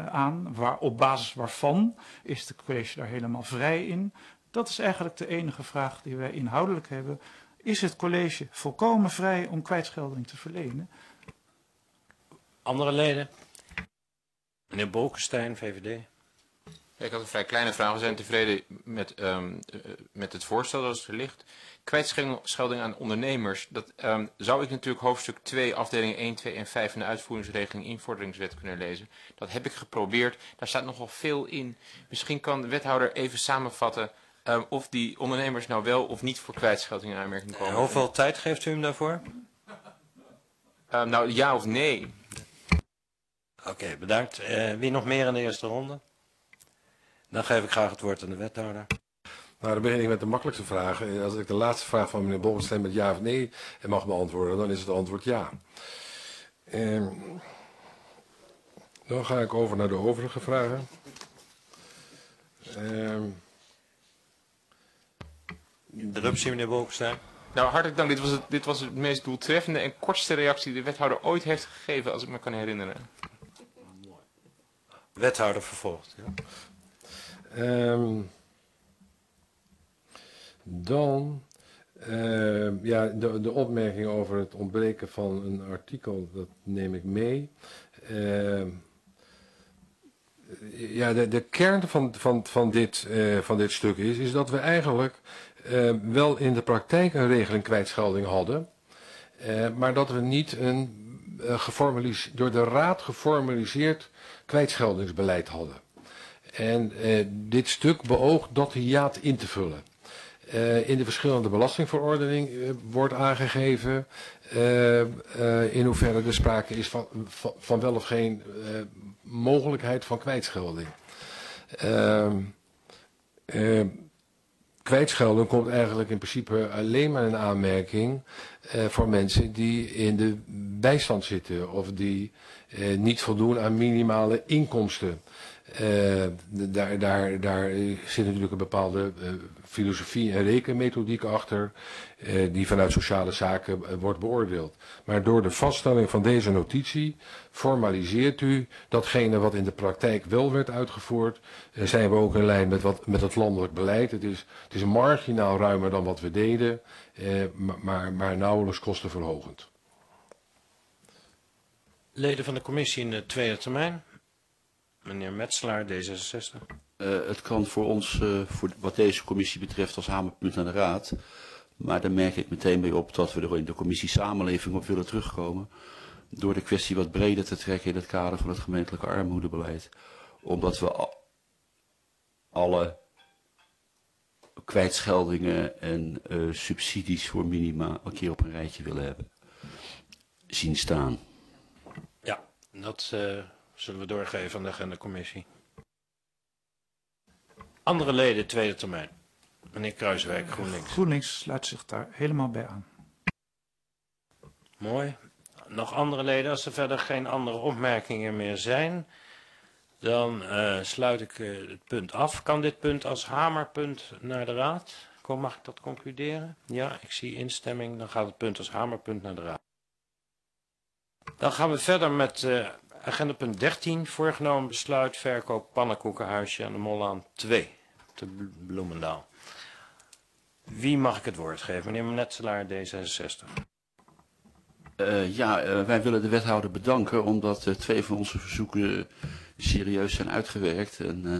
S3: op basis waarvan? Is het college daar helemaal vrij in? Dat is eigenlijk de enige vraag die wij inhoudelijk hebben. Is het college volkomen vrij om kwijtschelding te verlenen?
S1: Andere leden? Meneer Bolkestein, VVD.
S2: Ja, ik had een vrij kleine vraag. We zijn tevreden met het voorstel dat er ligt. Kwijtschelding aan ondernemers. Dat zou ik natuurlijk hoofdstuk 2, afdelingen 1, 2 en 5 van de uitvoeringsregeling invorderingswet kunnen lezen. Dat heb ik geprobeerd. Daar staat nogal veel in. Misschien kan de wethouder even samenvatten of die ondernemers nou wel of niet voor kwijtschelding in aanmerking komen.
S1: Hoeveel tijd geeft u hem daarvoor?
S2: Nou, ja of nee.
S1: Oké, bedankt. Wie nog meer in de eerste ronde? Dan geef ik graag het woord aan de wethouder.
S8: Nou, dan begin ik met de makkelijkste vraag. Als ik de laatste vraag van meneer Bolkestein met ja of nee mag beantwoorden, dan is het antwoord ja. Dan ga ik over naar de overige vragen.
S1: Interruptie, meneer Bolkestein.
S2: Nou, hartelijk dank. Dit was het meest doeltreffende en kortste reactie die de wethouder ooit heeft gegeven, als ik me kan herinneren.
S1: Wethouder vervolgt. Ja.
S8: Dan, de opmerking over het ontbreken van een artikel, dat neem ik mee. De kern van dit stuk is dat we eigenlijk wel in de praktijk een regeling kwijtschelding hadden, maar dat we niet een door de raad geformaliseerd kwijtscheldingsbeleid hadden. En dit stuk beoogt dat hiaat in te vullen. In de verschillende belastingverordening wordt aangegeven in hoeverre er sprake is van wel of geen mogelijkheid van kwijtschelding. Kwijtschelding komt eigenlijk in principe alleen maar in aanmerking voor mensen die in de bijstand zitten of die niet voldoen aan minimale inkomsten. Daar zit natuurlijk een bepaalde filosofie en rekenmethodiek achter die vanuit sociale zaken wordt beoordeeld. Maar door de vaststelling van deze notitie formaliseert u datgene wat in de praktijk wel werd uitgevoerd. Zijn we ook in lijn met het landelijk beleid. Het is marginaal ruimer dan wat we deden, maar nauwelijks kostenverhogend.
S1: Leden van de commissie in de tweede termijn. Meneer Metselaar, D66.
S7: Het kan voor ons, voor wat deze commissie betreft, als hamerpunt naar de raad. Maar daar merk ik meteen mee op dat we er in de commissie samenleving op willen terugkomen. Door de kwestie wat breder te trekken in het kader van het gemeentelijke armoedebeleid. Omdat we alle kwijtscheldingen en subsidies voor minima een keer op een rijtje willen hebben zien staan.
S1: Ja, dat zullen we doorgeven aan de agendacommissie. Andere leden, tweede termijn. Meneer Kruiswijk, GroenLinks.
S3: GroenLinks sluit zich daar helemaal bij aan.
S1: Mooi. Nog andere leden, als er verder geen andere opmerkingen meer zijn, dan sluit ik het punt af. Kan dit punt als hamerpunt naar de raad? Mag ik dat concluderen? Ja, ik zie instemming. Dan gaat het punt als hamerpunt naar de raad. Dan gaan we verder met agenda punt 13. Voorgenomen besluit verkoop pannenkoekenhuisje aan de Mollaan 2 te Bloemendaal. Wie mag ik het woord geven? Meneer Metselaar, D66.
S7: Wij willen de wethouder bedanken omdat 2 van onze verzoeken serieus zijn uitgewerkt en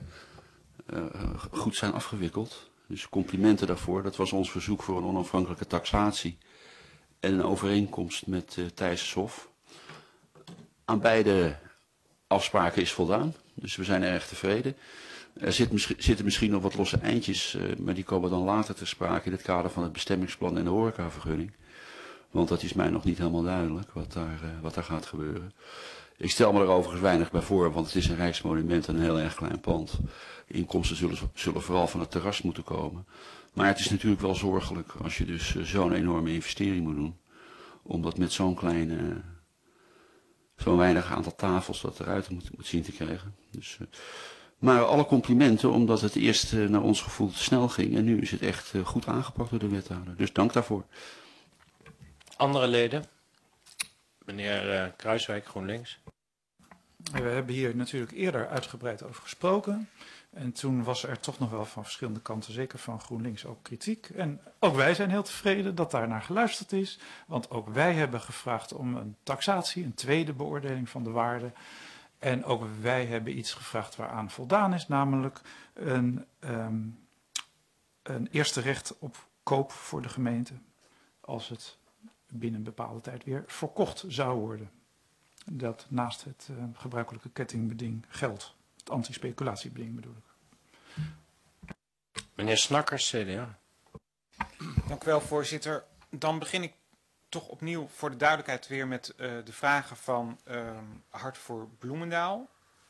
S7: goed zijn afgewikkeld. Dus complimenten daarvoor. Dat was ons verzoek voor een onafhankelijke taxatie en een overeenkomst met Thijssershof. Aan beide afspraken is voldaan, dus we zijn erg tevreden. Er zitten misschien nog wat losse eindjes, maar die komen dan later ter sprake in het kader van het bestemmingsplan en de horecavergunning. Want dat is mij nog niet helemaal duidelijk wat daar gaat gebeuren. Ik stel me er overigens weinig bij voor, want het is een rijksmonument en een heel erg klein pand. De inkomsten zullen vooral van het terras moeten komen. Maar het is natuurlijk wel zorgelijk als je dus zo'n enorme investering moet doen. Omdat met zo'n weinig aantal tafels dat eruit moet zien te krijgen. Dus, maar alle complimenten, omdat het eerst naar ons gevoel te snel ging. En nu is het echt goed aangepakt door de wethouder. Dus dank daarvoor.
S1: Andere leden? Meneer Kruiswijk, GroenLinks.
S3: We hebben hier natuurlijk eerder uitgebreid over gesproken. En toen was er toch nog wel van verschillende kanten, zeker van GroenLinks, ook kritiek. En ook wij zijn heel tevreden dat daar naar geluisterd is. Want ook wij hebben gevraagd om een taxatie, een tweede beoordeling van de waarde. En ook wij hebben iets gevraagd waaraan voldaan is, namelijk een eerste recht op koop voor de gemeente. Als het binnen een bepaalde tijd weer verkocht zou worden. Dat naast het gebruikelijke kettingbeding geldt. Het anti-speculatiebeding bedoel ik.
S1: Meneer Snakkers, CDA.
S5: Dank u wel, voorzitter. Dan begin ik toch opnieuw voor de duidelijkheid weer met de vragen van Hart voor Bloemendaal.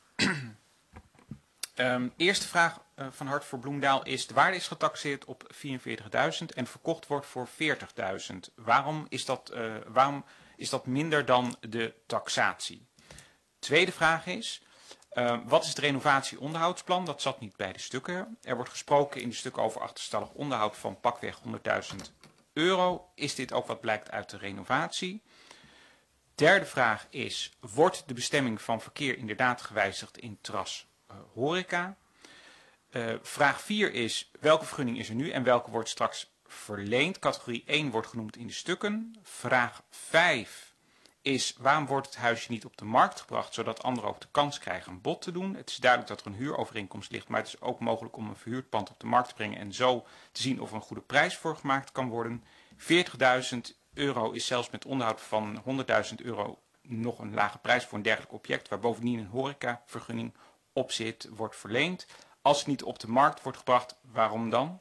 S5: Eerste vraag van Hart voor Bloemendaal is: de waarde is getaxeerd op 44.000 en verkocht wordt voor 40.000. Waarom is dat minder dan de taxatie? Tweede vraag is: wat is het renovatie-onderhoudsplan? Dat zat niet bij de stukken. Er wordt gesproken in de stukken over achterstallig onderhoud van pakweg €100.000. Is dit ook wat blijkt uit de renovatie? Derde vraag is: wordt de bestemming van verkeer inderdaad gewijzigd in terras horeca? Vraag 4 is: welke vergunning is er nu en welke wordt straks verleend? Categorie 1 wordt genoemd in de stukken. Vraag 5 is: waarom wordt het huisje niet op de markt gebracht, zodat anderen ook de kans krijgen een bod te doen? Het is duidelijk dat er een huurovereenkomst ligt, maar het is ook mogelijk om een verhuurd pand op de markt te brengen en zo te zien of er een goede prijs voor gemaakt kan worden. €40.000 is zelfs met onderhoud van €100.000 nog een lage prijs voor een dergelijk object, waar bovendien een horecavergunning op zit, wordt verleend. Als het niet op de markt wordt gebracht, waarom dan?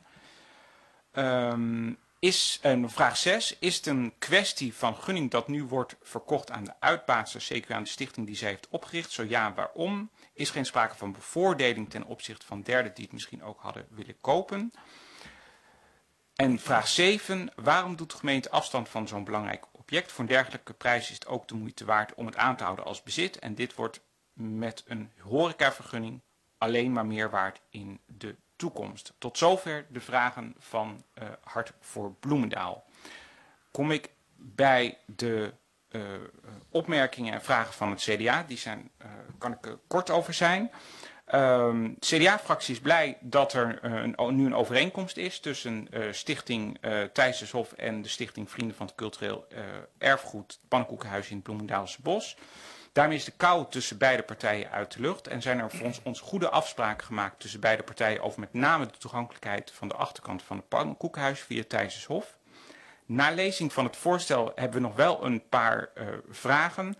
S5: Vraag 6. Is het een kwestie van gunning dat nu wordt verkocht aan de uitbaatster, zeker aan de stichting die zij heeft opgericht? Zo ja, waarom? Is er geen sprake van bevoordeling ten opzichte van derden die het misschien ook hadden willen kopen? En vraag 7. Waarom doet de gemeente afstand van zo'n belangrijk object? Voor een dergelijke prijs is het ook de moeite waard om het aan te houden als bezit. En dit wordt met een horecavergunning alleen maar meer waard in de toekomst. Tot zover de vragen van Hart voor Bloemendaal. Kom ik bij de opmerkingen en vragen van het CDA. Die kan ik kort over zijn. De CDA-fractie is blij dat er nu een overeenkomst is tussen stichting Thijssershof en de stichting Vrienden van het Cultureel Erfgoed Pannenkoekenhuis in het Bloemendaalse Bos. Daarmee is de kou tussen beide partijen uit de lucht en zijn er voor ons goede afspraken gemaakt tussen beide partijen over met name de toegankelijkheid van de achterkant van het pannenkoekenhuis via Thijssershof. Na lezing van het voorstel hebben we nog wel een paar vragen.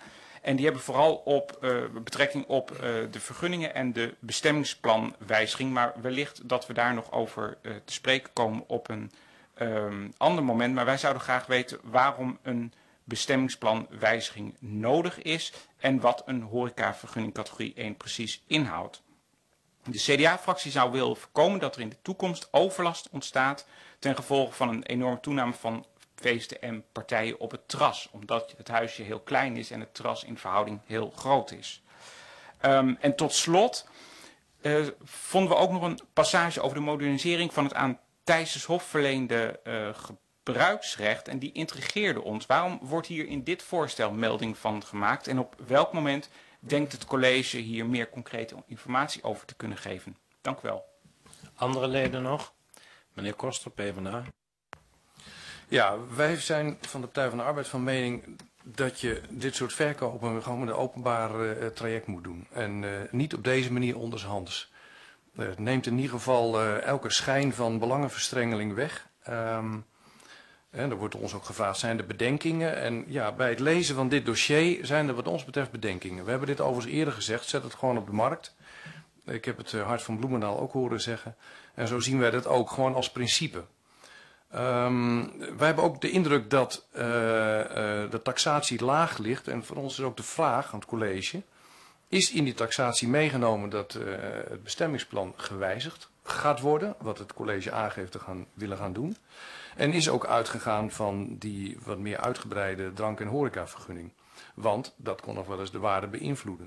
S5: En die hebben vooral betrekking op de vergunningen en de bestemmingsplanwijziging. Maar wellicht dat we daar nog over te spreken komen op een ander moment. Maar wij zouden graag weten waarom een bestemmingsplanwijziging nodig is en wat een horecavergunning categorie 1 precies inhoudt. De CDA-fractie zou willen voorkomen dat er in de toekomst overlast ontstaat ten gevolge van een enorme toename van feesten en partijen op het terras. Omdat het huisje heel klein is en het terras in verhouding heel groot is. En tot slot vonden we ook nog een passage over de modernisering van het aan Thijssershof verleende gebruiksrecht. En die intrigeerde ons. Waarom wordt hier in dit voorstel melding van gemaakt? En op welk moment denkt het college hier meer concrete informatie over te kunnen geven? Dank u wel.
S1: Andere leden nog? Meneer Koster, PvdA.
S4: Ja, wij zijn van de Partij van de Arbeid van mening dat je dit soort verkopen gewoon met een openbaar traject moet doen. En niet op deze manier ondershands. Het neemt in ieder geval elke schijn van belangenverstrengeling weg. En er wordt ons ook gevraagd, zijn er bedenkingen? En ja, bij het lezen van dit dossier zijn er wat ons betreft bedenkingen. We hebben dit overigens eerder gezegd, zet het gewoon op de markt. Ik heb het Hart van Bloemendaal ook horen zeggen. En zo zien wij dat ook gewoon als principe. Wij hebben ook de indruk dat de taxatie laag ligt. En voor ons is ook de vraag aan het college. Is in die taxatie meegenomen dat het bestemmingsplan gewijzigd gaat worden? Wat het college aangeeft te willen gaan doen. En is ook uitgegaan van die wat meer uitgebreide drank- en horecavergunning. Want dat kon nog wel eens de waarde beïnvloeden.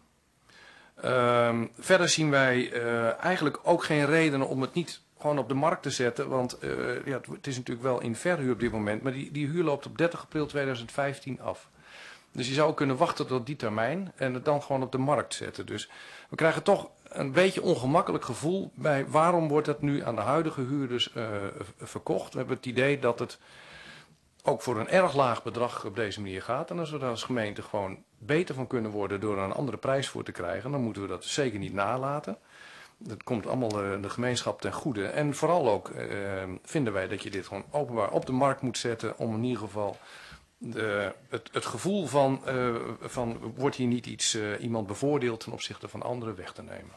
S4: Verder zien wij eigenlijk ook geen reden om het niet gewoon op de markt te zetten. Want ja, het is natuurlijk wel in verhuur op dit moment. Maar die huur loopt op 30 april 2015 af. Dus je zou kunnen wachten tot die termijn en het dan gewoon op de markt zetten. Dus we krijgen toch een beetje ongemakkelijk gevoel bij waarom wordt dat nu aan de huidige huurders verkocht. We hebben het idee dat het ook voor een erg laag bedrag op deze manier gaat. En als we daar als gemeente gewoon beter van kunnen worden door er een andere prijs voor te krijgen, dan moeten we dat zeker niet nalaten. Dat komt allemaal de gemeenschap ten goede. En vooral ook vinden wij dat je dit gewoon openbaar op de markt moet zetten om in ieder geval het gevoel van wordt hier niet iemand bevoordeeld ten opzichte van anderen weg te nemen.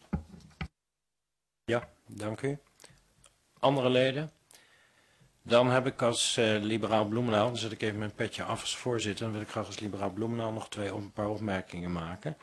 S1: Ja, dank u. Andere leden? Dan heb ik als liberaal Bloemendaal, dan zet ik even mijn petje af als voorzitter, dan wil ik graag als liberaal Bloemendaal nog een paar opmerkingen maken.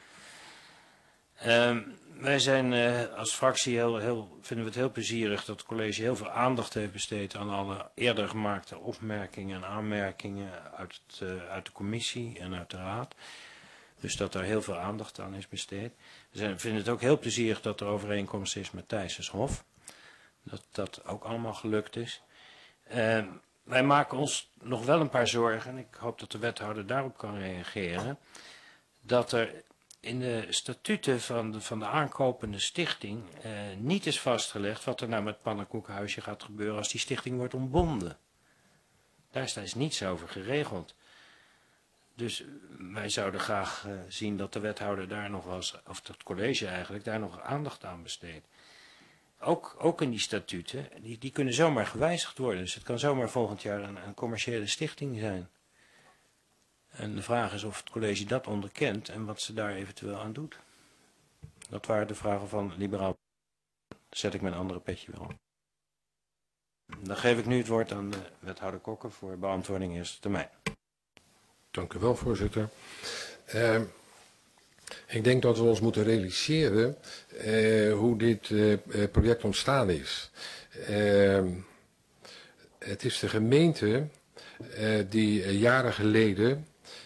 S1: Wij zijn als fractie vinden we het heel plezierig dat het college heel veel aandacht heeft besteed aan alle eerder gemaakte opmerkingen en aanmerkingen uit de commissie en uit de raad. Dus dat er heel veel aandacht aan is besteed. We vinden het ook heel plezierig dat er overeenkomst is met Thijssershof. Dat dat ook allemaal gelukt is. Wij maken ons nog wel een paar zorgen, en ik hoop dat de wethouder daarop kan reageren, dat er in de statuten van de aankopende stichting niet is vastgelegd wat er nou met het pannenkoekenhuisje gaat gebeuren als die stichting wordt ontbonden. Daar is niets over geregeld. Dus wij zouden graag zien dat de wethouder daar nog of het college eigenlijk, daar nog aandacht aan besteedt. Ook in die statuten, die kunnen zomaar gewijzigd worden. Dus het kan zomaar volgend jaar een commerciële stichting zijn. En de vraag is of het college dat onderkent en wat ze daar eventueel aan doet. Dat waren de vragen van liberaal. Zet ik mijn andere petje wel. Dan geef ik nu het woord aan de wethouder Kokker voor beantwoording eerste termijn.
S8: Dank u wel, voorzitter. Ik denk dat we ons moeten realiseren hoe dit project ontstaan is. Het is de gemeente die jaren geleden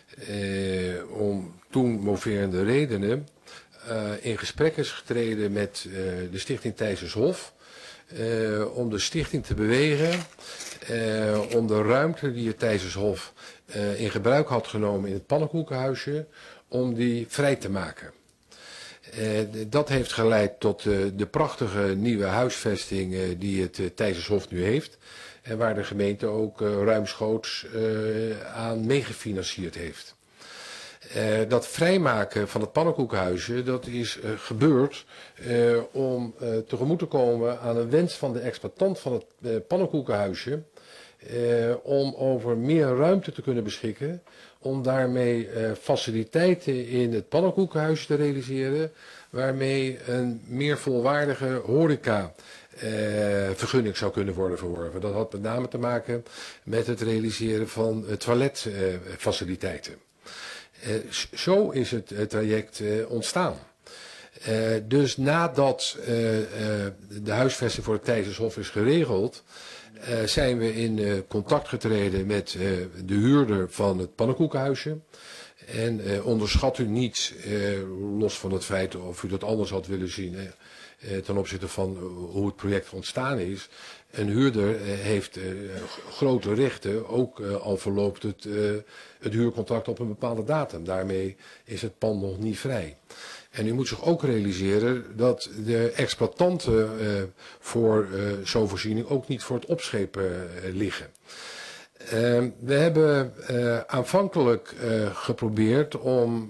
S8: om toen moverende redenen in gesprek is getreden met de stichting Thijssershof om de stichting te bewegen om de ruimte die het Thijssershof in gebruik had genomen in het pannenkoekenhuisje, om die vrij te maken. Dat heeft geleid tot de prachtige nieuwe huisvesting die het Thijssershof nu heeft. En waar de gemeente ook ruimschoots aan meegefinancierd heeft. Dat vrijmaken van het pannenkoekenhuisje, dat is gebeurd om tegemoet te komen aan een wens van de exploitant van het pannenkoekenhuisje. om over meer ruimte te kunnen beschikken, om daarmee faciliteiten in het pannenkoekenhuis te realiseren, waarmee een meer volwaardige horeca vergunning zou kunnen worden verworven. Dat had met name te maken met het realiseren van toiletfaciliteiten. Zo is het traject ontstaan. Dus nadat de huisvesting voor het Thijssershof is geregeld, zijn we in contact getreden met de huurder van het pannenkoekenhuisje. En onderschat u niet, los van het feit of u dat anders had willen zien, ten opzichte van hoe het project ontstaan is. Een huurder heeft grote rechten, ook al verloopt het huurcontract op een bepaalde datum. Daarmee is het pand nog niet vrij. En u moet zich ook realiseren dat de exploitanten voor zo'n voorziening ook niet voor het opschepen liggen. We hebben aanvankelijk geprobeerd om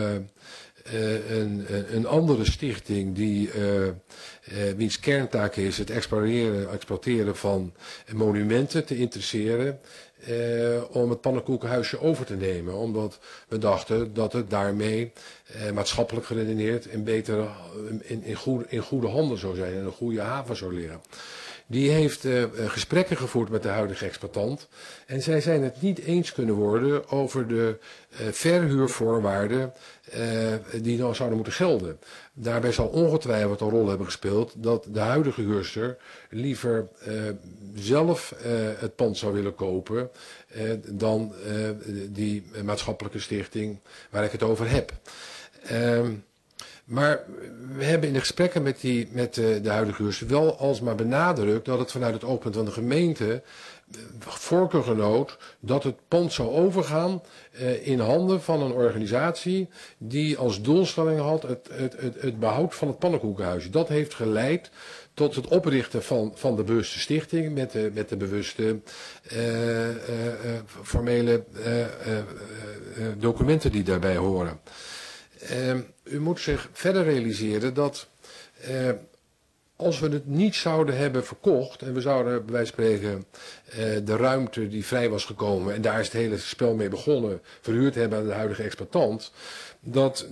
S8: een andere stichting die wiens kerntaak is het exploiteren van monumenten te interesseren, om het pannenkoekenhuisje over te nemen. Omdat we dachten dat het daarmee maatschappelijk geredeneerd en beter in goede handen zou zijn en een goede haven zou liggen. Die heeft gesprekken gevoerd met de huidige exploitant en zij zijn het niet eens kunnen worden over de verhuurvoorwaarden die dan zouden moeten gelden. Daarbij zal ongetwijfeld een rol hebben gespeeld dat de huidige huurster liever zelf het pand zou willen kopen dan die maatschappelijke stichting waar ik het over heb. Maar we hebben in de gesprekken met de huidige huurster wel alsmaar benadrukt dat het vanuit het oogpunt van de gemeente voorkeur genoot dat het pand zou overgaan in handen van een organisatie die als doelstelling had het behoud van het pannenkoekenhuis. Dat heeft geleid tot het oprichten van de bewuste stichting met de bewuste formele documenten die daarbij horen. U moet zich verder realiseren dat als we het niet zouden hebben verkocht en we zouden bij wijze van spreken de ruimte die vrij was gekomen en daar is het hele spel mee begonnen, verhuurd hebben aan de huidige exploitant, dat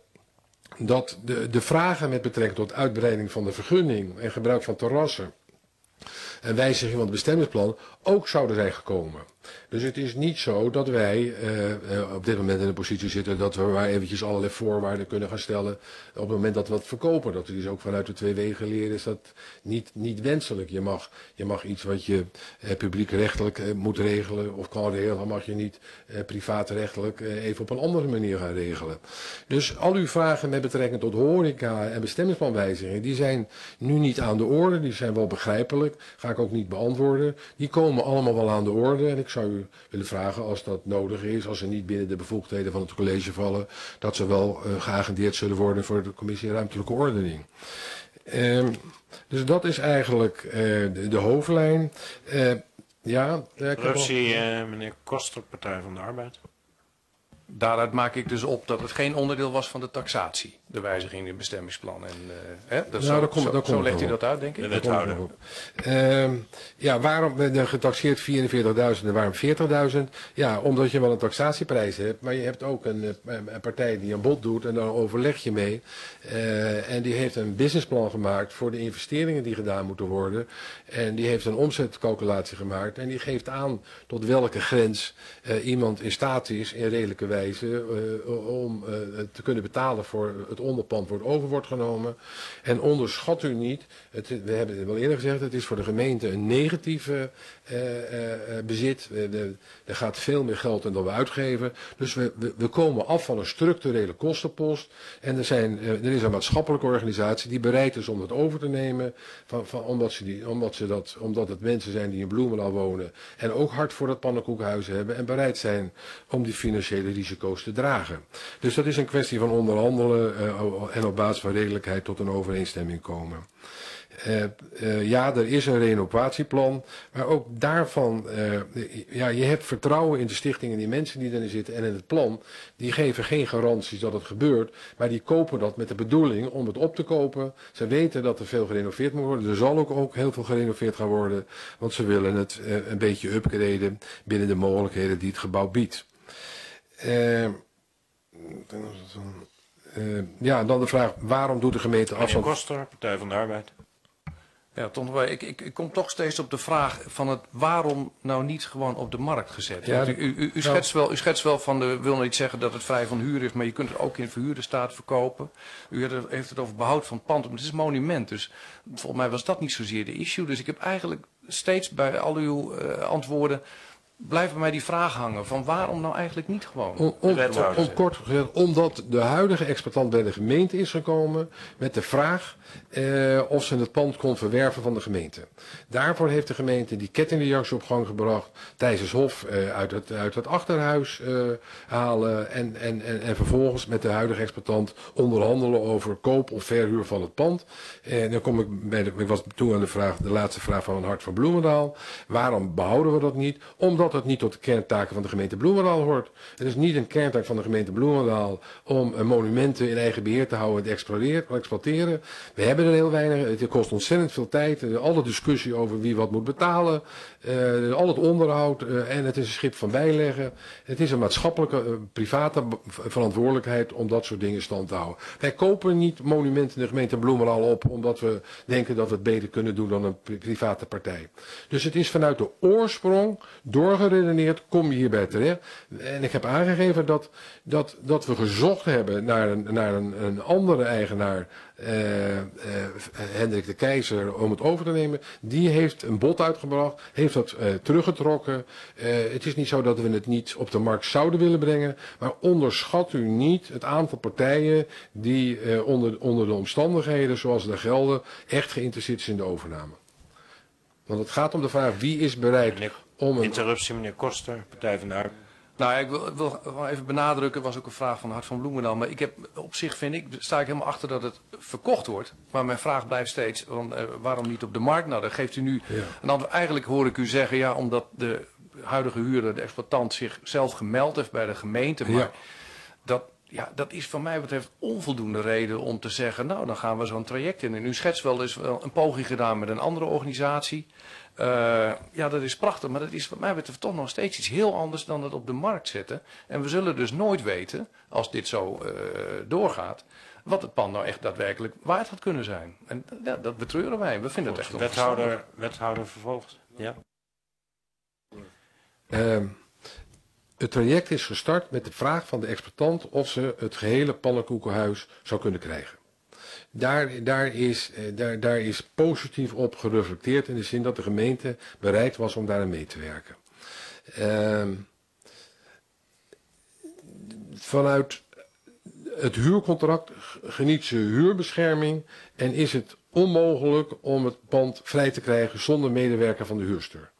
S8: de vragen met betrekking tot uitbreiding van de vergunning en gebruik van terrassen en wijziging van het bestemmingsplan ook zouden zijn gekomen. Dus het is niet zo dat wij op dit moment in de positie zitten dat we maar eventjes allerlei voorwaarden kunnen gaan stellen op het moment dat we het verkopen. Dat is ook vanuit de twee-wegen-leer is dat niet wenselijk. Je mag iets wat je publiekrechtelijk moet regelen of kan regelen, mag je niet privaatrechtelijk even op een andere manier gaan regelen. Dus al uw vragen met betrekking tot horeca en bestemmingsplanwijzigingen, die zijn nu niet aan de orde, die zijn wel begrijpelijk, ga ik ook niet beantwoorden. Die komen allemaal wel aan de orde en ik zou u willen vragen als dat nodig is, als ze niet binnen de bevoegdheden van het college vallen, dat ze wel geagendeerd zullen worden voor de commissie Ruimtelijke Ordening. Dus dat is eigenlijk de hoofdlijn.
S1: Corruptie, meneer Koster, Partij van de Arbeid.
S4: Daaruit maak ik dus op dat het geen onderdeel was van de taxatie, de wijziging in het bestemmingsplan. Zo legt u dat uit, denk ik.
S1: De wethouder.
S8: Waarom ben je getaxeerd 44.000 en waarom 40.000? Ja, omdat je wel een taxatieprijs hebt, maar je hebt ook een partij die een bod doet en daar overleg je mee. En die heeft een businessplan gemaakt voor de investeringen die gedaan moeten worden. En die heeft een omzetcalculatie gemaakt en die geeft aan tot welke grens iemand in staat is in redelijke wijze om te kunnen betalen voor het onderpand wordt over wordt genomen. En onderschat u niet, we hebben het wel eerder gezegd, het is voor de gemeente een negatieve bezit. Er gaat veel meer geld in dan we uitgeven. Dus we komen af van een structurele kostenpost. En er is een maatschappelijke organisatie die bereid is om het over te nemen. Omdat het mensen zijn die in Bloemendaal wonen. En ook hard voor het pannenkoekenhuis hebben. En bereid zijn om die financiële risico's te dragen. Dus dat is een kwestie van onderhandelen en op basis van redelijkheid tot een overeenstemming komen. Ja, er is een renovatieplan, maar ook daarvan, je hebt vertrouwen in de stichting en die mensen die erin zitten en in het plan. Die geven geen garanties dat het gebeurt, maar die kopen dat met de bedoeling om het op te kopen. Ze weten dat er veel gerenoveerd moet worden. Er zal ook heel veel gerenoveerd gaan worden, want ze willen het een beetje upgraden binnen de mogelijkheden die het gebouw biedt. Dan de vraag, waarom doet de gemeente afstand...
S1: Meneer Koster, Partij van de Arbeid.
S4: Ja, Ton, ik kom toch steeds op de vraag van het waarom nou niet gewoon op de markt gezet.
S8: Ja,
S4: U schetst wel van wil niet zeggen dat het vrij van huur is, maar je kunt het ook in verhuurde staat verkopen. U heeft het over behoud van het pand, maar het is een monument, dus volgens mij was dat niet zozeer de issue. Dus ik heb eigenlijk steeds bij al uw antwoorden blijven mij die vraag hangen van waarom nou eigenlijk niet gewoon?
S8: Kort gezegd, omdat de huidige exploitant bij de gemeente is gekomen met de vraag of ze het pand kon verwerven van de gemeente. Daarvoor heeft de gemeente die kettingreactie op gang gebracht, Thijssershof uit het achterhuis halen en vervolgens met de huidige exploitant onderhandelen over koop of verhuur van het pand. En dan kom ik was toen aan de laatste vraag van Hart van Bloemendaal. Waarom behouden we dat niet? Omdat het niet tot de kerntaken van de gemeente Bloemendaal hoort. Het is niet een kerntaak van de gemeente Bloemendaal om monumenten in eigen beheer te houden en te exploiteren. We hebben er heel weinig. Het kost ontzettend veel tijd. Alle discussie over wie wat moet betalen. Al het onderhoud. En het is een schip van bijleggen. Het is een maatschappelijke, private verantwoordelijkheid om dat soort dingen stand te houden. Wij kopen niet monumenten in de gemeente Bloemendaal op omdat we denken dat we het beter kunnen doen dan een private partij. Dus het is vanuit de oorsprong doorgeredeneerd, kom je hierbij terecht. En ik heb aangegeven dat we gezocht hebben naar een andere eigenaar, Hendrik de Keizer, om het over te nemen. Die heeft een bod uitgebracht, heeft dat teruggetrokken. Het is niet zo dat we het niet op de markt zouden willen brengen, maar onderschat u niet het aantal partijen die onder de omstandigheden zoals de gelden echt geïnteresseerd is in de overname. Want het gaat om de vraag wie is bereid om
S1: Interruptie, meneer Koster, Partij van de Arbeid.
S4: Nou, ik wil even benadrukken, was ook een vraag van Hart van Bloemendaal. Maar op zich sta ik helemaal achter dat het verkocht wordt. Maar mijn vraag blijft steeds, waarom niet op de markt? Nou, dan geeft u nu een antwoord. Eigenlijk hoor ik u zeggen, ja, omdat de huidige huurder, de exploitant, zichzelf gemeld heeft bij de gemeente. Maar dat is van mij betreft onvoldoende reden om te zeggen, nou, dan gaan we zo'n traject in. En u schetst wel eens een poging gedaan met een andere organisatie. Dat is prachtig, maar dat is wat mij betreft toch nog steeds iets heel anders dan het op de markt zetten. En we zullen dus nooit weten, als dit zo doorgaat, wat het pand nou echt daadwerkelijk waard had kunnen zijn. En dat betreuren wij. We vinden het echt
S1: Wethouder vervolgt. Ja.
S8: Het traject is gestart met de vraag van de exploitant of ze het gehele pannenkoekenhuis zou kunnen krijgen. Daar is positief op gereflecteerd in de zin dat de gemeente bereid was om daarin mee te werken. Vanuit het huurcontract geniet ze huurbescherming en is het onmogelijk om het pand vrij te krijgen zonder medewerker van de huurster.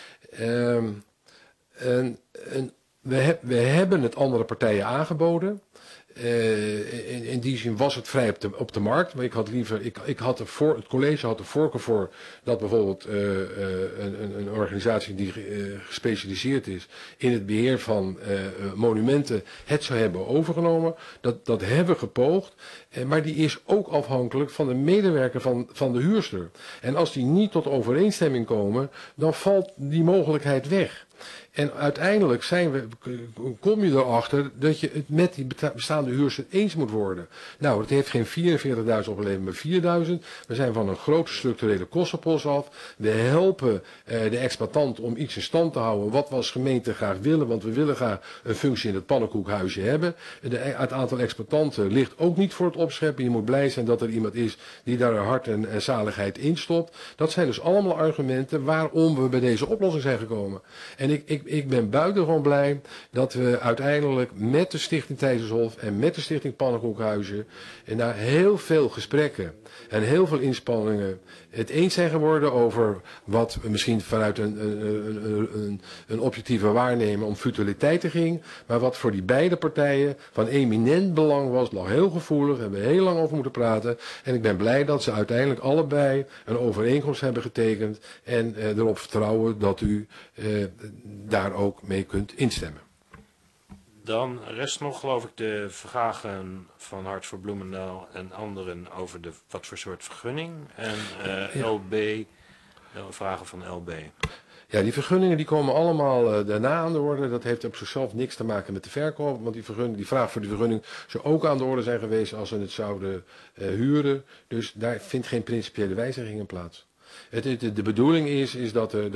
S8: We hebben het andere partijen aangeboden. In die zin was het vrij op de markt, maar het college had er voorkeur voor dat bijvoorbeeld een organisatie die gespecialiseerd is in het beheer van monumenten het zou hebben overgenomen. Dat hebben we gepoogd, maar die is ook afhankelijk van de medewerker van de huurster. En als die niet tot overeenstemming komen, dan valt die mogelijkheid weg. En uiteindelijk kom je erachter dat je het met die bestaande huurster eens moet worden. Nou, het heeft geen 44.000 opgeleverd, maar 4.000. We zijn van een grote structurele kostenpost af. We helpen de exploitant om iets in stand te houden wat we als gemeente graag willen. Want we willen graag een functie in het pannenkoekhuisje hebben. Het aantal exploitanten ligt ook niet voor het opscheppen. Je moet blij zijn dat er iemand is die daar hart en zaligheid in stopt. Dat zijn dus allemaal argumenten waarom we bij deze oplossing zijn gekomen. En ik ben buitengewoon blij dat we uiteindelijk met de Stichting Thijssershof en en met de Stichting Pannenkoekhuizen en na heel veel gesprekken en heel veel inspanningen het eens zijn geworden over wat misschien vanuit een objectieve waarnemer om futiliteiten ging, maar wat voor die beide partijen van eminent belang was, lag heel gevoelig, hebben we heel lang over moeten praten en ik ben blij dat ze uiteindelijk allebei een overeenkomst hebben getekend en erop vertrouwen dat u daar ook mee kunt instemmen.
S1: Dan rest nog, geloof ik, de vragen van Hart voor Bloemendaal en anderen over wat voor soort vergunning. En LB, de vragen van LB.
S8: Ja, die vergunningen die komen allemaal daarna aan de orde. Dat heeft op zichzelf niks te maken met de verkoop. Want die vraag voor die vergunning zou ook aan de orde zijn geweest als ze het zouden huren. Dus daar vindt geen principiële wijziging in plaats. De bedoeling is dat er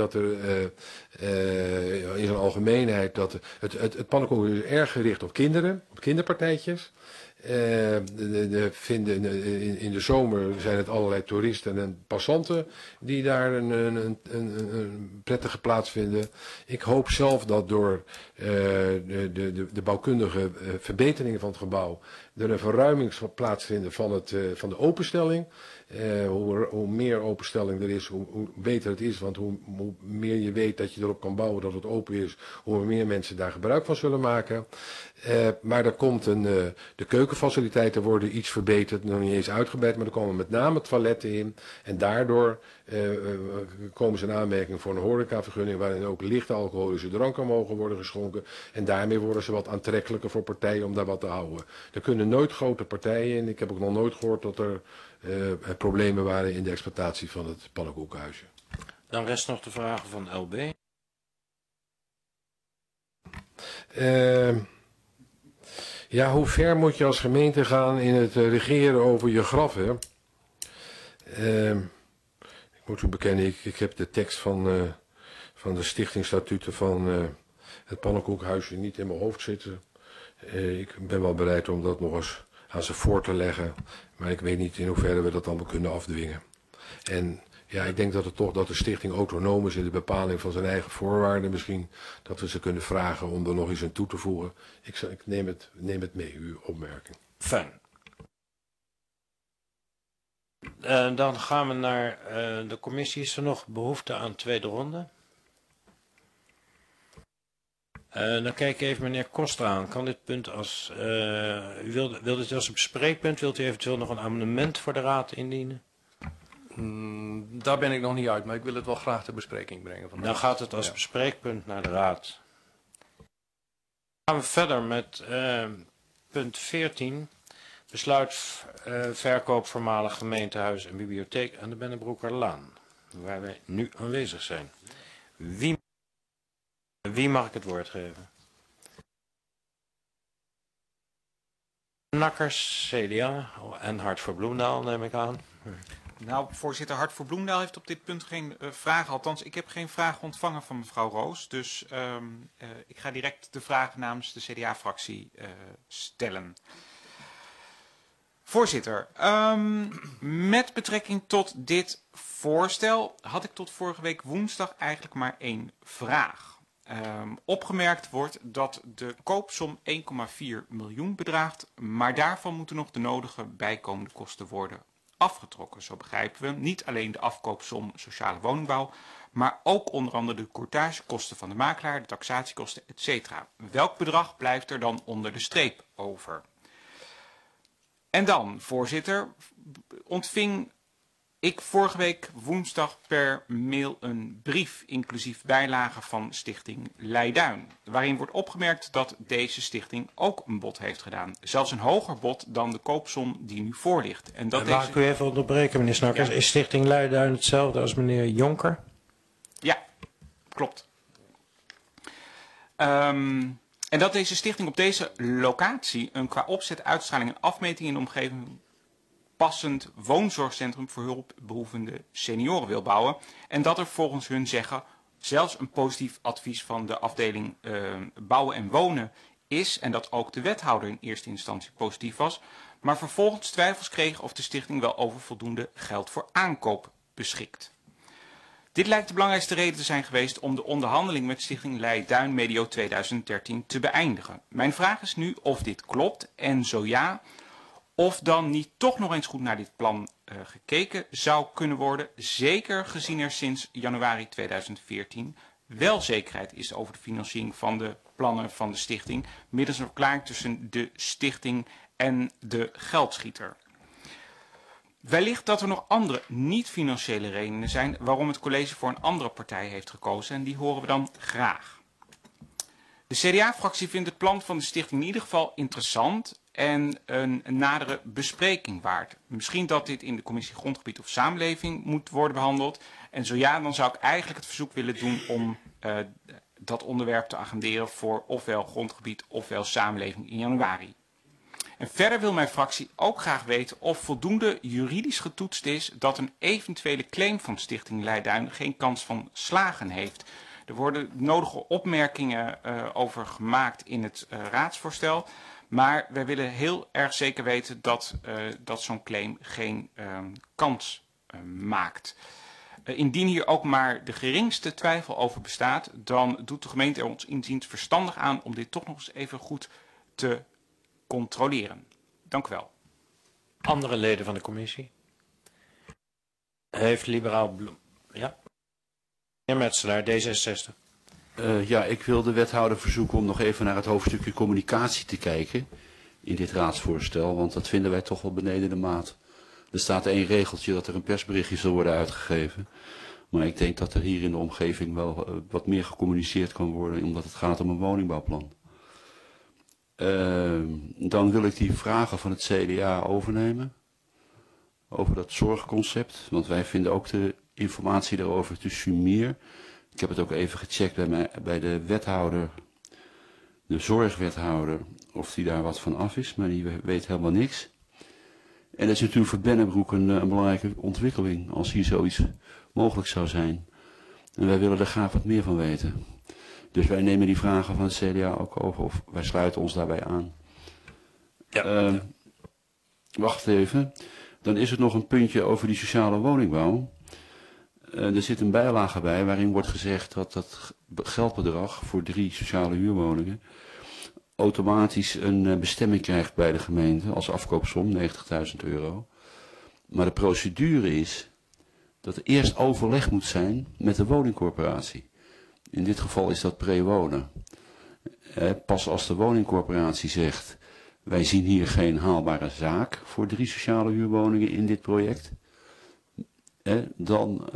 S8: in zijn algemeenheid dat het pannenkoek is erg gericht op kinderen, op kinderpartijtjes. In de zomer zijn het allerlei toeristen en passanten die daar een prettige plaats vinden. Ik hoop zelf dat door de bouwkundige verbeteringen van het gebouw er een verruiming plaatsvindt van de openstelling. Hoe meer openstelling er is, hoe beter het is. Want hoe meer je weet dat je erop kan bouwen dat het open is, hoe meer mensen daar gebruik van zullen maken. Maar er komt de keukenfaciliteiten worden iets verbeterd, nog niet eens uitgebreid, maar er komen met name toiletten in. En daardoor komen ze in aanmerking voor een horecavergunning waarin ook lichte alcoholische dranken mogen worden geschonken. En daarmee worden ze wat aantrekkelijker voor partijen om daar wat te houden. Er kunnen nooit grote partijen in. Ik heb ook nog nooit gehoord dat er problemen waren in de exploitatie van het pannenkoekenhuisje.
S1: Dan rest nog de vragen van LB.
S8: Ja, hoe ver moet je als gemeente gaan in het regeren over je graf, hè? Ik moet u bekennen, ik heb de tekst van de stichtingsstatuten van het pannenkoekenhuisje niet in mijn hoofd zitten. Ik ben wel bereid om dat nog eens aan ze voor te leggen, maar ik weet niet in hoeverre we dat allemaal kunnen afdwingen. En ja, ik denk dat de stichting autonoom is in de bepaling van zijn eigen voorwaarden. Misschien dat we ze kunnen vragen om er nog iets aan toe te voegen. Ik neem het mee, uw opmerking.
S1: Fijn. Dan gaan we naar de commissie. Is er nog behoefte aan tweede ronde? Dan kijk ik even meneer Koster aan. Kan dit punt als... u wilt het als een bespreekpunt? Wilt u eventueel nog een amendement voor de raad indienen?
S4: Daar ben ik nog niet uit, maar ik wil het wel graag ter bespreking brengen.
S1: Dan gaat het als bespreekpunt naar de raad. Dan gaan we verder met punt 14. Besluit verkoop voormalig gemeentehuis en bibliotheek aan de Bennebroekerlaan. Waar wij nu aanwezig zijn. Wie mag ik het woord geven? Nakkers, CDA en Hart voor Bloemendaal neem ik aan.
S5: Nou, voorzitter, Hart voor Bloemendaal heeft op dit punt geen vragen. Althans, ik heb geen vragen ontvangen van mevrouw Roos. Dus ik ga direct de vraag namens de CDA-fractie stellen. Voorzitter, met betrekking tot dit voorstel had ik tot vorige week woensdag eigenlijk maar één vraag. Opgemerkt wordt dat de koopsom 1,4 miljoen bedraagt, maar daarvan moeten nog de nodige bijkomende kosten worden afgetrokken. Zo begrijpen we niet alleen de afkoopsom sociale woningbouw, maar ook onder andere de courtagekosten van de makelaar, de taxatiekosten, etc. Welk bedrag blijft er dan onder de streep over? En dan, voorzitter, ontving ik vorige week woensdag per mail een brief, inclusief bijlage van Stichting Leiduin, waarin wordt opgemerkt dat deze stichting ook een bod heeft gedaan. Zelfs een hoger bod dan de koopsom die nu voor ligt. En dat
S1: Mag ik u even onderbreken, meneer Snakkers? Ja. Is Stichting Leiduin hetzelfde als meneer Jonker?
S5: Ja, klopt. En dat deze stichting op deze locatie een qua opzet, uitstraling en afmeting in de omgeving passend woonzorgcentrum voor hulpbehoevende senioren wil bouwen. En dat er volgens hun zeggen zelfs een positief advies van de afdeling bouwen en wonen is. En dat ook de wethouder in eerste instantie positief was. Maar vervolgens twijfels kreeg of de stichting wel over voldoende geld voor aankoop beschikt. Dit lijkt de belangrijkste reden te zijn geweest om de onderhandeling met Stichting Leiduin medio 2013 te beëindigen. Mijn vraag is nu of dit klopt en zo ja, of dan niet toch nog eens goed naar dit plan gekeken zou kunnen worden, zeker gezien er sinds januari 2014 wel zekerheid is over de financiering van de plannen van de stichting, middels een verklaring tussen de stichting en de geldschieter. Wellicht dat er nog andere niet-financiële redenen zijn waarom het college voor een andere partij heeft gekozen en die horen we dan graag. De CDA-fractie vindt het plan van de stichting in ieder geval interessant en een nadere bespreking waard. Misschien dat dit in de commissie Grondgebied of Samenleving moet worden behandeld. En zo ja, dan zou ik eigenlijk het verzoek willen doen om dat onderwerp te agenderen voor ofwel Grondgebied ofwel Samenleving in januari. En verder wil mijn fractie ook graag weten of voldoende juridisch getoetst is dat een eventuele claim van Stichting Leiduin geen kans van slagen heeft. Er worden nodige opmerkingen over gemaakt in het raadsvoorstel. Maar wij willen heel erg zeker weten dat zo'n claim geen kans maakt. Indien hier ook maar de geringste twijfel over bestaat, dan doet de gemeente er ons inziens verstandig aan om dit toch nog eens even goed te controleren. Dank u wel.
S1: Andere leden van de commissie? Heeft liberaal Bloem... Ja? Meneer Metselaar, D66.
S7: Ja, ik wil de wethouder verzoeken om nog even naar het hoofdstukje communicatie te kijken in dit raadsvoorstel, want dat vinden wij toch wel beneden de maat. Er staat 1 regeltje dat er een persberichtje zal worden uitgegeven, maar ik denk dat er hier in de omgeving wel wat meer gecommuniceerd kan worden, omdat het gaat om een woningbouwplan. Dan wil ik die vragen van het CDA overnemen, over dat zorgconcept, want wij vinden ook de informatie daarover te sumier. Ik heb het ook even gecheckt bij de wethouder, de zorgwethouder, of die daar wat van af is, maar die weet helemaal niks. En dat is natuurlijk voor Bennebroek een belangrijke ontwikkeling, als hier zoiets mogelijk zou zijn. En wij willen er graag wat meer van weten. Dus wij nemen die vragen van het CDA ook over, of wij sluiten ons daarbij aan.
S1: Ja.
S7: Wacht even. Dan is er nog een puntje over die sociale woningbouw. Er zit een bijlage bij waarin wordt gezegd dat dat geldbedrag voor 3 sociale huurwoningen automatisch een bestemming krijgt bij de gemeente als afkoopsom, €90.000. Maar de procedure is dat er eerst overleg moet zijn met de woningcorporatie. In dit geval is dat pre-wonen. Pas als de woningcorporatie zegt, wij zien hier geen haalbare zaak voor 3 sociale huurwoningen in dit project, dan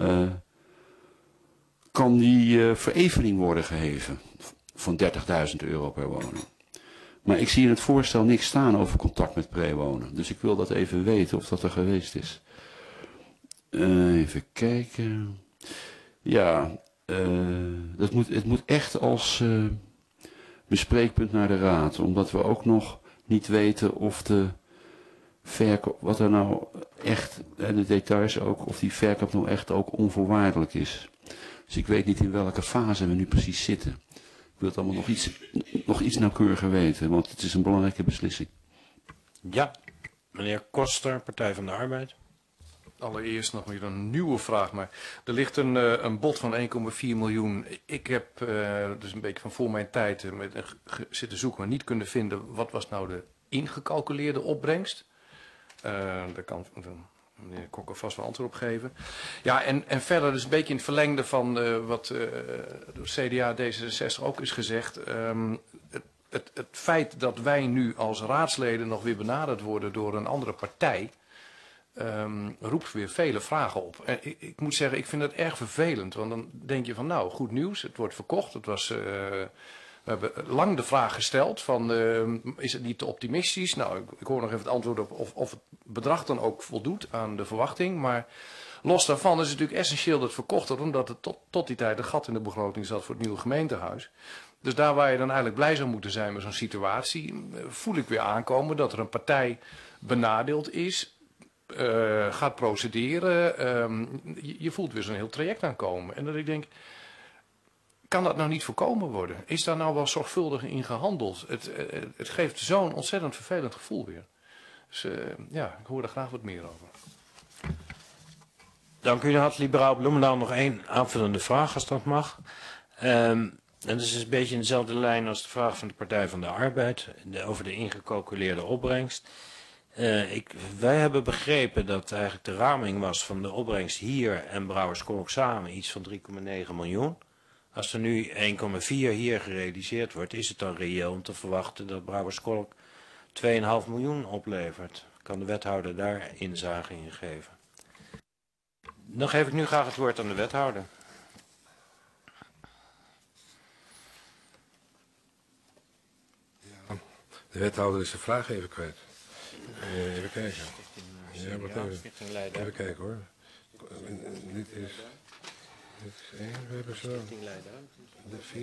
S7: kan die verevening worden geheven van €30.000 per woning. Maar ik zie in het voorstel niks staan over contact met prewonen. Dus ik wil dat even weten of dat er geweest is. Even kijken. Ja, het moet echt als bespreekpunt naar de raad. Omdat we ook nog niet weten of de verkoop, wat er nou echt, en de details ook, of die verkoop nou echt ook onvoorwaardelijk is. Dus ik weet niet in welke fase we nu precies zitten. Ik wil het allemaal nog iets nauwkeuriger weten, want het is een belangrijke beslissing.
S1: Ja, meneer Koster, Partij van de Arbeid.
S4: Allereerst nog weer een nieuwe vraag, maar er ligt een bod van 1,4 miljoen. Ik heb dus een beetje van voor mijn tijd zitten zoeken, maar niet kunnen vinden wat was nou de ingecalculeerde opbrengst. Daar kan meneer Kok vast wel antwoord op geven. Ja, en verder dus een beetje in het verlengde van wat door CDA D66 ook is gezegd. Het feit dat wij nu als raadsleden nog weer benaderd worden door een andere partij, roept weer vele vragen op. En ik moet zeggen, ik vind dat erg vervelend. Want dan denk je van, nou, goed nieuws, het wordt verkocht. Het was, we hebben lang de vraag gesteld van, is het niet te optimistisch? Nou, ik hoor nog even het antwoord op of het bedrag dan ook voldoet aan de verwachting. Maar los daarvan is het natuurlijk essentieel dat het verkocht wordt, omdat er tot die tijd een gat in de begroting zat voor het nieuwe gemeentehuis. Dus daar waar je dan eigenlijk blij zou moeten zijn met zo'n situatie, voel ik weer aankomen dat er een partij benadeeld is, gaat procederen. Je voelt weer zo'n heel traject aankomen. En dat ik denk, kan dat nou niet voorkomen worden? Is daar nou wel zorgvuldig in gehandeld? Het geeft zo'n ontzettend vervelend gevoel weer. Dus ja, ik hoor er graag wat meer over.
S1: Dank u. Dan had Liberaal Bloemendaal nog 1 aanvullende vraag, als dat mag. En dat is een beetje in dezelfde lijn als de vraag van de Partij van de Arbeid over de ingecalculeerde opbrengst. Wij hebben begrepen dat eigenlijk de raming was van de opbrengst hier en Brouwerskolk samen iets van 3,9 miljoen. Als er nu 1,4 hier gerealiseerd wordt, is het dan reëel om te verwachten dat Brouwerskolk 2,5 miljoen oplevert. Kan de wethouder daar inzage in geven? Dan geef ik nu graag het woord aan de wethouder.
S8: Ja, de wethouder is de vraag even kwijt. Even kijken. Ja, wat even kijken hoor. Dit is 1, we hebben zo. De 4,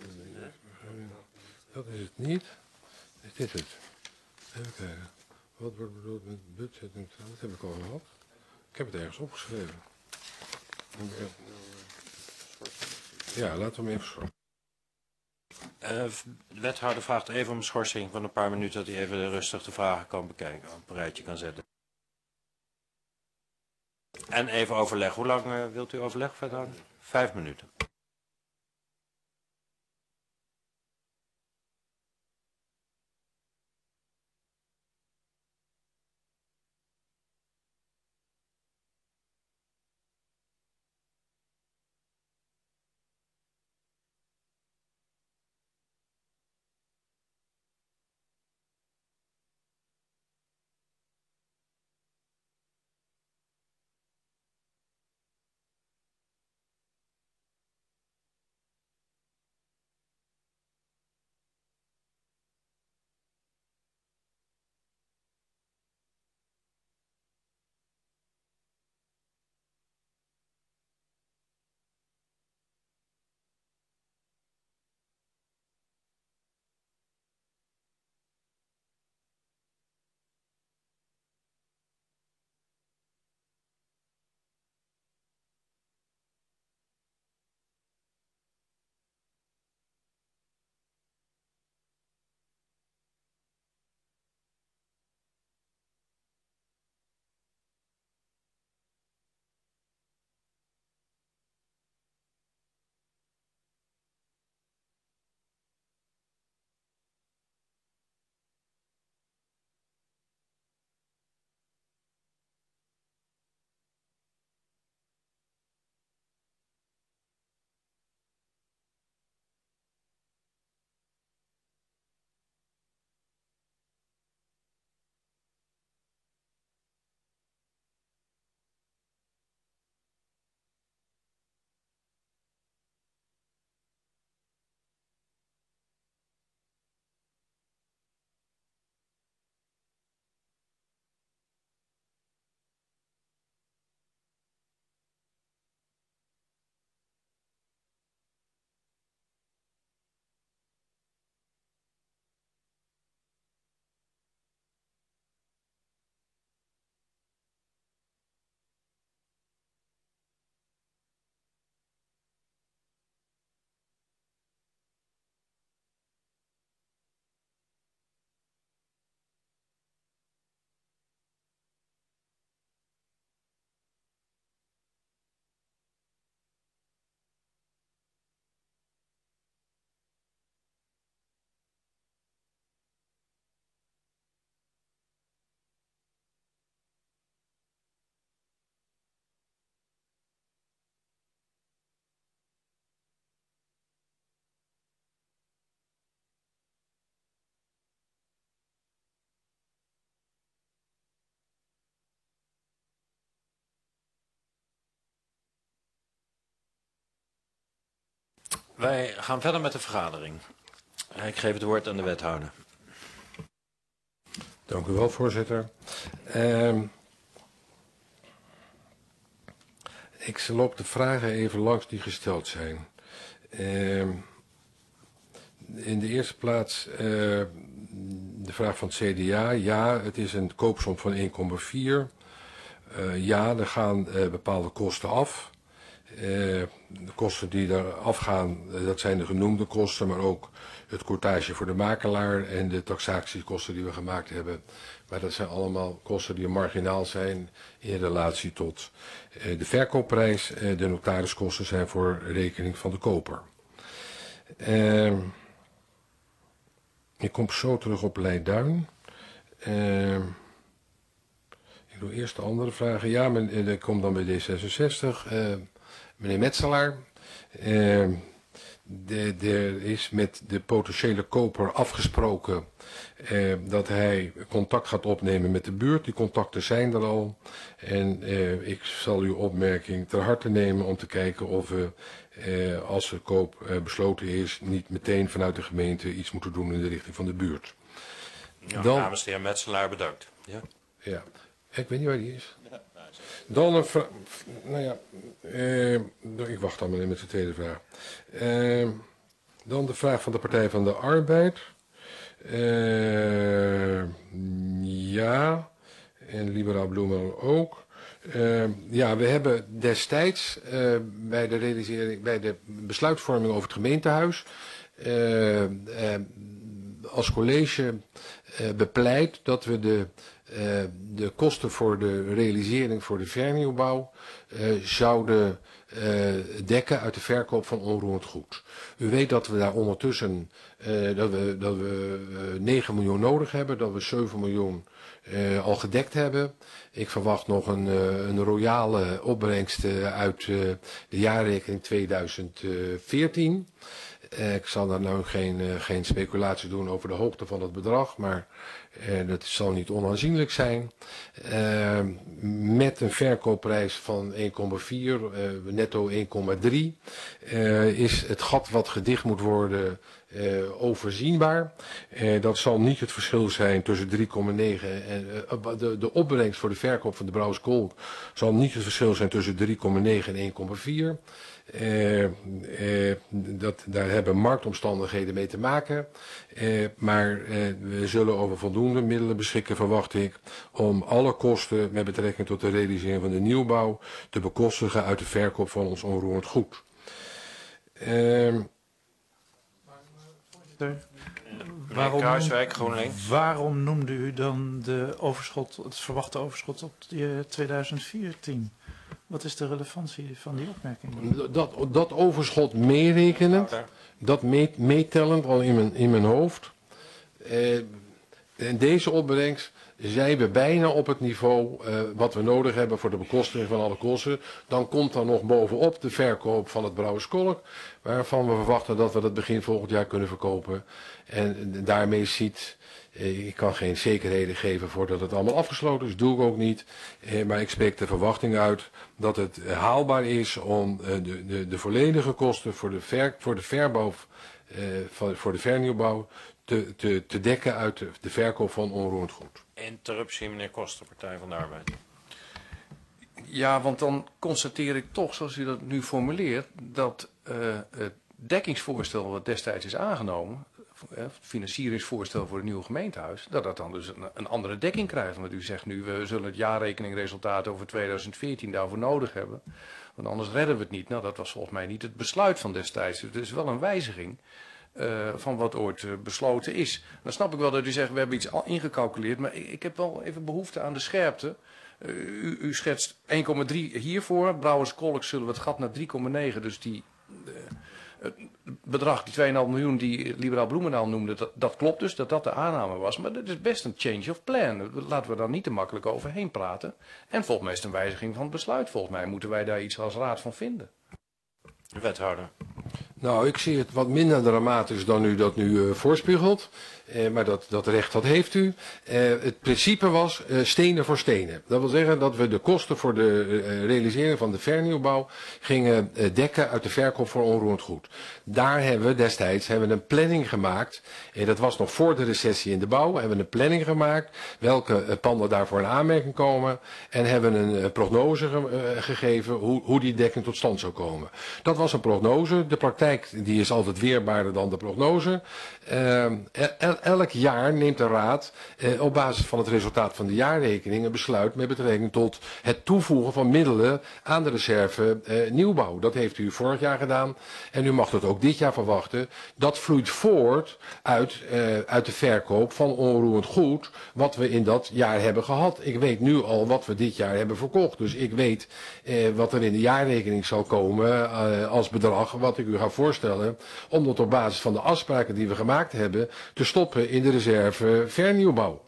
S8: dat is het niet. Is dit het? Even kijken. Wat wordt bedoeld met budget? Dat heb ik al gehad. Ik heb het ergens opgeschreven. Ja, laten we hem even schorsen.
S1: De wethouder vraagt even om een schorsing van een paar minuten, dat hij even rustig de vragen kan bekijken, op een rijtje kan zetten. En even overleg. Hoe lang wilt u overleg, wethouder? 5 minuten. Wij gaan verder met de vergadering. Ik geef het woord aan de wethouder.
S8: Dank u wel, voorzitter. Ik loop de vragen even langs die gesteld zijn. In de eerste plaats de vraag van het CDA. Ja, het is een koopsom van 1,4. Ja, er gaan bepaalde kosten af. De kosten die daar afgaan, dat zijn de genoemde kosten, maar ook het courtage voor de makelaar en de taxatiekosten die we gemaakt hebben. Maar dat zijn allemaal kosten die marginaal zijn in relatie tot de verkoopprijs. De notariskosten zijn voor rekening van de koper. Ik kom zo terug op Leiduin. Ik doe eerst de andere vragen. Ja, ik kom dan bij D66. Meneer Metselaar. Er is met de potentiële koper afgesproken dat hij contact gaat opnemen met de buurt. Die contacten zijn er al. En ik zal uw opmerking ter harte nemen om te kijken of we, als de koop besloten is, niet meteen vanuit de gemeente iets moeten doen in de richting van de buurt.
S1: Ja,
S8: Dan,
S1: namens de heer Metselaar bedankt. Ja.
S8: Ja, ik weet niet waar die is. Dan een vraag. Nou ja, ik wacht dan maar met de tweede vraag. Dan de vraag van de Partij van de Arbeid. Ja, en Liberaal Bloemen ook. Ja, we hebben destijds bij de realisering, bij de besluitvorming over het gemeentehuis als college bepleit dat we de kosten voor de realisering voor de vernieuwbouw zouden dekken uit de verkoop van onroerend goed. U weet dat we daar ondertussen dat we 9 miljoen nodig hebben, dat we 7 miljoen al gedekt hebben. Ik verwacht nog een royale opbrengst uit de jaarrekening 2014. Ik zal daar nou geen speculatie doen over de hoogte van het bedrag, maar dat zal niet onaanzienlijk zijn. Met een verkoopprijs van 1,4, netto 1,3, is het gat wat gedicht moet worden overzienbaar. Dat zal niet het verschil zijn tussen 3,9 en de opbrengst voor de verkoop van de Brouwerskool zal niet het verschil zijn tussen 3,9 en 1,4. Daar hebben marktomstandigheden mee te maken. Maar we zullen over voldoende middelen beschikken, verwacht ik, om alle kosten met betrekking tot de realisering van de nieuwbouw te bekostigen uit de verkoop van ons onroerend goed.
S1: Kruiswijk, GroenLinks.
S3: Waarom noemde u dan het verwachte overschot op 2014? Wat is de relevantie van die opmerking?
S8: Dat overschot meerekenen, dat meetellend al in mijn hoofd. En deze opbrengst zijn we bijna op het niveau wat we nodig hebben voor de bekostiging van alle kosten. Dan komt er nog bovenop de verkoop van het Brouwerskolk, waarvan we verwachten dat we dat begin volgend jaar kunnen verkopen. En daarmee ziet, ik kan geen zekerheden geven voordat het allemaal afgesloten is, doe ik ook niet. Maar ik spreek de verwachting uit dat het haalbaar is om de volledige kosten voor de verbouw, voor de vernieuwbouw te dekken uit de verkoop van onroerend goed.
S1: Interruptie, meneer Koster, Partij van de Arbeid.
S4: Ja, want dan constateer ik toch, zoals u dat nu formuleert, dat het dekkingsvoorstel wat destijds is aangenomen, het financieringsvoorstel voor het nieuwe gemeentehuis, dat dan dus een andere dekking krijgt. Want u zegt nu, we zullen het jaarrekeningresultaat over 2014 daarvoor nodig hebben. Want anders redden we het niet. Nou, dat was volgens mij niet het besluit van destijds. Dus het is wel een wijziging van wat ooit besloten is. Dan snap ik wel dat u zegt, we hebben iets al ingecalculeerd, maar ik heb wel even behoefte aan de scherpte. U schetst 1,3 hiervoor. Brouwerskolk zullen we het gat naar 3,9. Dus het bedrag, die 2,5 miljoen die Liberaal Bloemendaal noemde, dat klopt dus, dat de aanname was. Maar dat is best een change of plan. Laten we daar niet te makkelijk overheen praten. En volgens mij is het een wijziging van het besluit. Volgens mij moeten wij daar iets als raad van vinden.
S1: Wethouder.
S8: Nou, ik zie het wat minder dramatisch dan u dat nu voorspiegelt. Maar dat recht, dat heeft u. Het principe was stenen voor stenen. Dat wil zeggen dat we de kosten voor de realisering van de vernieuwbouw gingen dekken uit de verkoop voor onroerend goed. Daar hebben we destijds een planning gemaakt. Dat was nog voor de recessie in de bouw. Hebben we een planning gemaakt welke panden daarvoor in aanmerking komen. En hebben een prognose gegeven hoe die dekking tot stand zou komen. Dat was een prognose. De praktijk praktijk die is altijd weerbaarder dan de prognose. Elk jaar neemt de Raad op basis van het resultaat van de jaarrekening een besluit met betrekking tot het toevoegen van middelen aan de reserve nieuwbouw. Dat heeft u vorig jaar gedaan en u mag dat ook dit jaar verwachten. Dat vloeit voort uit de verkoop van onroerend goed wat we in dat jaar hebben gehad. Ik weet nu al wat we dit jaar hebben verkocht. Dus ik weet wat er in de jaarrekening zal komen als bedrag wat ik u ga voorstellen. Om dat op basis van de afspraken die we gemaakt hebben te stoppen in de reserve vernieuwbouw.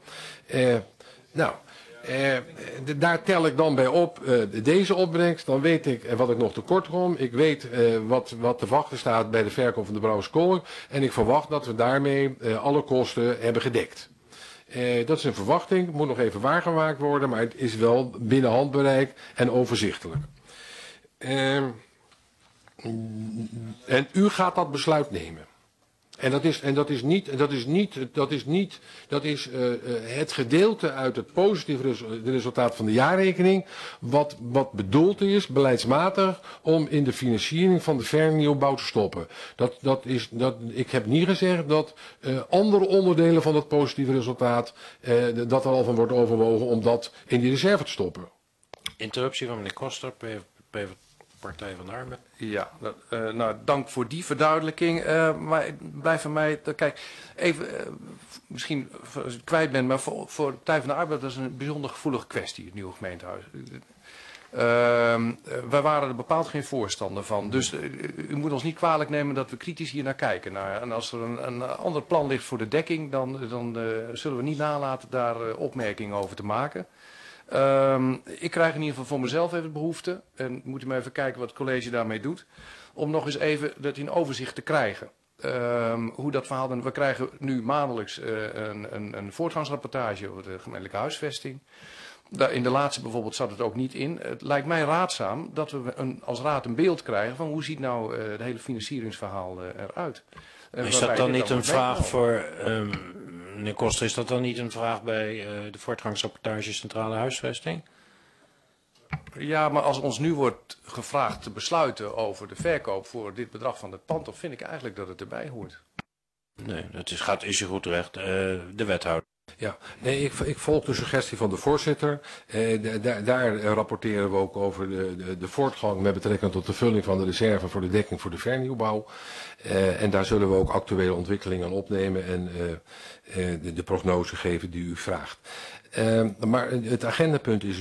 S8: Daar tel ik dan bij op deze opbrengst. Dan weet ik wat ik nog tekort kom. Ik weet wat te wachten staat bij de verkoop van de Brouwerskolk. En ik verwacht dat we daarmee alle kosten hebben gedekt. Dat is een verwachting. Moet nog even waargemaakt worden. Maar het is wel binnen handbereik en overzichtelijk. En u gaat dat besluit nemen. Dat is het gedeelte uit het positieve resultaat van de jaarrekening, wat bedoeld is, beleidsmatig, om in de financiering van de vernieuwbouw te stoppen. Ik heb niet gezegd dat andere onderdelen van dat positieve resultaat, dat er al van wordt overwogen om dat in die reserve te stoppen.
S1: Interruptie van meneer Koster, Partij van de Arbeid.
S4: Ja, dank voor die verduidelijking. Maar het blijft van mij... Kijk, even... misschien als ik het kwijt ben, maar voor de Partij van de Arbeid dat is een bijzonder gevoelige kwestie, het nieuwe gemeentehuis. Wij waren er bepaald geen voorstander van. Dus u moet ons niet kwalijk nemen dat we kritisch hier naar kijken. En als er een ander plan ligt voor de dekking, dan zullen we niet nalaten daar opmerkingen over te maken. Ik krijg in ieder geval voor mezelf even behoefte, en moet u maar even kijken wat het college daarmee doet, om nog eens even dat in overzicht te krijgen. Hoe dat verhaal, we krijgen nu maandelijks een voortgangsrapportage over de gemeentelijke huisvesting. In de laatste bijvoorbeeld zat het ook niet in. Het lijkt mij raadzaam dat we als raad een beeld krijgen van hoe ziet nou het hele financieringsverhaal eruit.
S1: Is dat dan niet een vraag voor... Meneer Koster, is dat dan niet een vraag bij de voortgangsrapportage Centrale Huisvesting?
S4: Ja, maar als ons nu wordt gevraagd te besluiten over de verkoop voor dit bedrag van het pand, dan vind ik eigenlijk dat het erbij hoort.
S1: Nee, is u goed terecht. De wethouder.
S8: Ja, nee, ik volg de suggestie van de voorzitter. Daar rapporteren we ook over de voortgang met betrekking tot de vulling van de reserve voor de dekking voor de vernieuwbouw. En daar zullen we ook actuele ontwikkelingen aan opnemen en de prognose geven die u vraagt. Maar het agendapunt is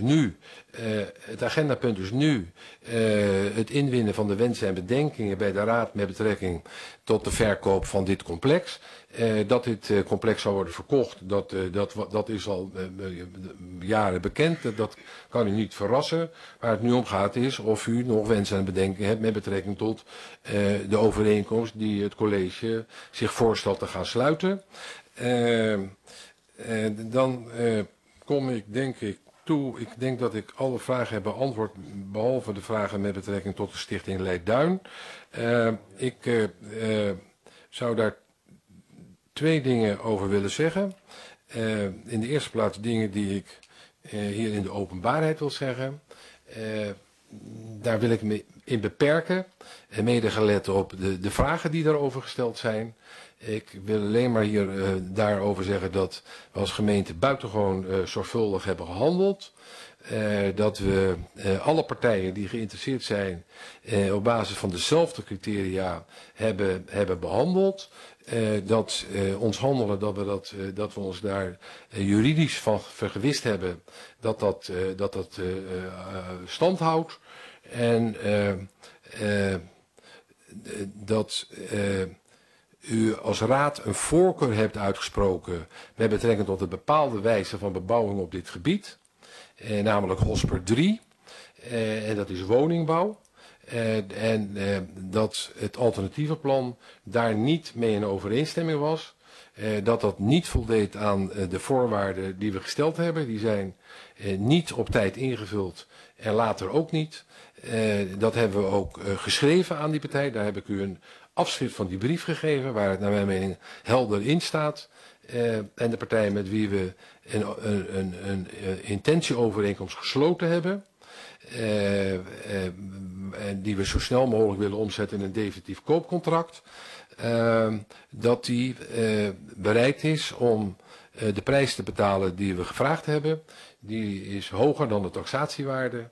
S8: nu het inwinnen van de wensen en bedenkingen bij de Raad met betrekking tot de verkoop van dit complex. Dat dit complex zal worden verkocht, dat is al jaren bekend. Dat kan u niet verrassen. Waar het nu om gaat is of u nog wensen en bedenkingen hebt met betrekking tot de overeenkomst die het college zich voorstelt te gaan sluiten. Dan kom ik denk ik toe. Ik denk dat ik alle vragen heb beantwoord, behalve de vragen met betrekking tot de stichting Leidduin. Ik zou daar twee dingen over willen zeggen. In de eerste plaats dingen die ik hier in de openbaarheid wil zeggen. Daar wil ik me in beperken. Mede gelet op de vragen die daarover gesteld zijn. Ik wil alleen maar hier daarover zeggen dat we als gemeente buitengewoon zorgvuldig hebben gehandeld. Dat we alle partijen die geïnteresseerd zijn op basis van dezelfde criteria hebben behandeld. Dat ons handelen, dat we ons daar juridisch van vergewist hebben dat stand houdt. En dat u als raad een voorkeur hebt uitgesproken met betrekking tot een bepaalde wijze van bebouwing op dit gebied. Namelijk Hosper 3. En dat is woningbouw. En dat het alternatieve plan daar niet mee in overeenstemming was. Dat niet voldeed aan de voorwaarden die we gesteld hebben. Die zijn niet op tijd ingevuld en later ook niet. Dat hebben we ook geschreven aan die partij. Daar heb ik u een afschrift van die brief gegeven waar het naar mijn mening helder in staat. En de partij met wie we een intentieovereenkomst gesloten hebben. die we zo snel mogelijk willen omzetten in een definitief koopcontract, dat die bereid is om de prijs te betalen die we gevraagd hebben. Die is hoger dan de taxatiewaarde.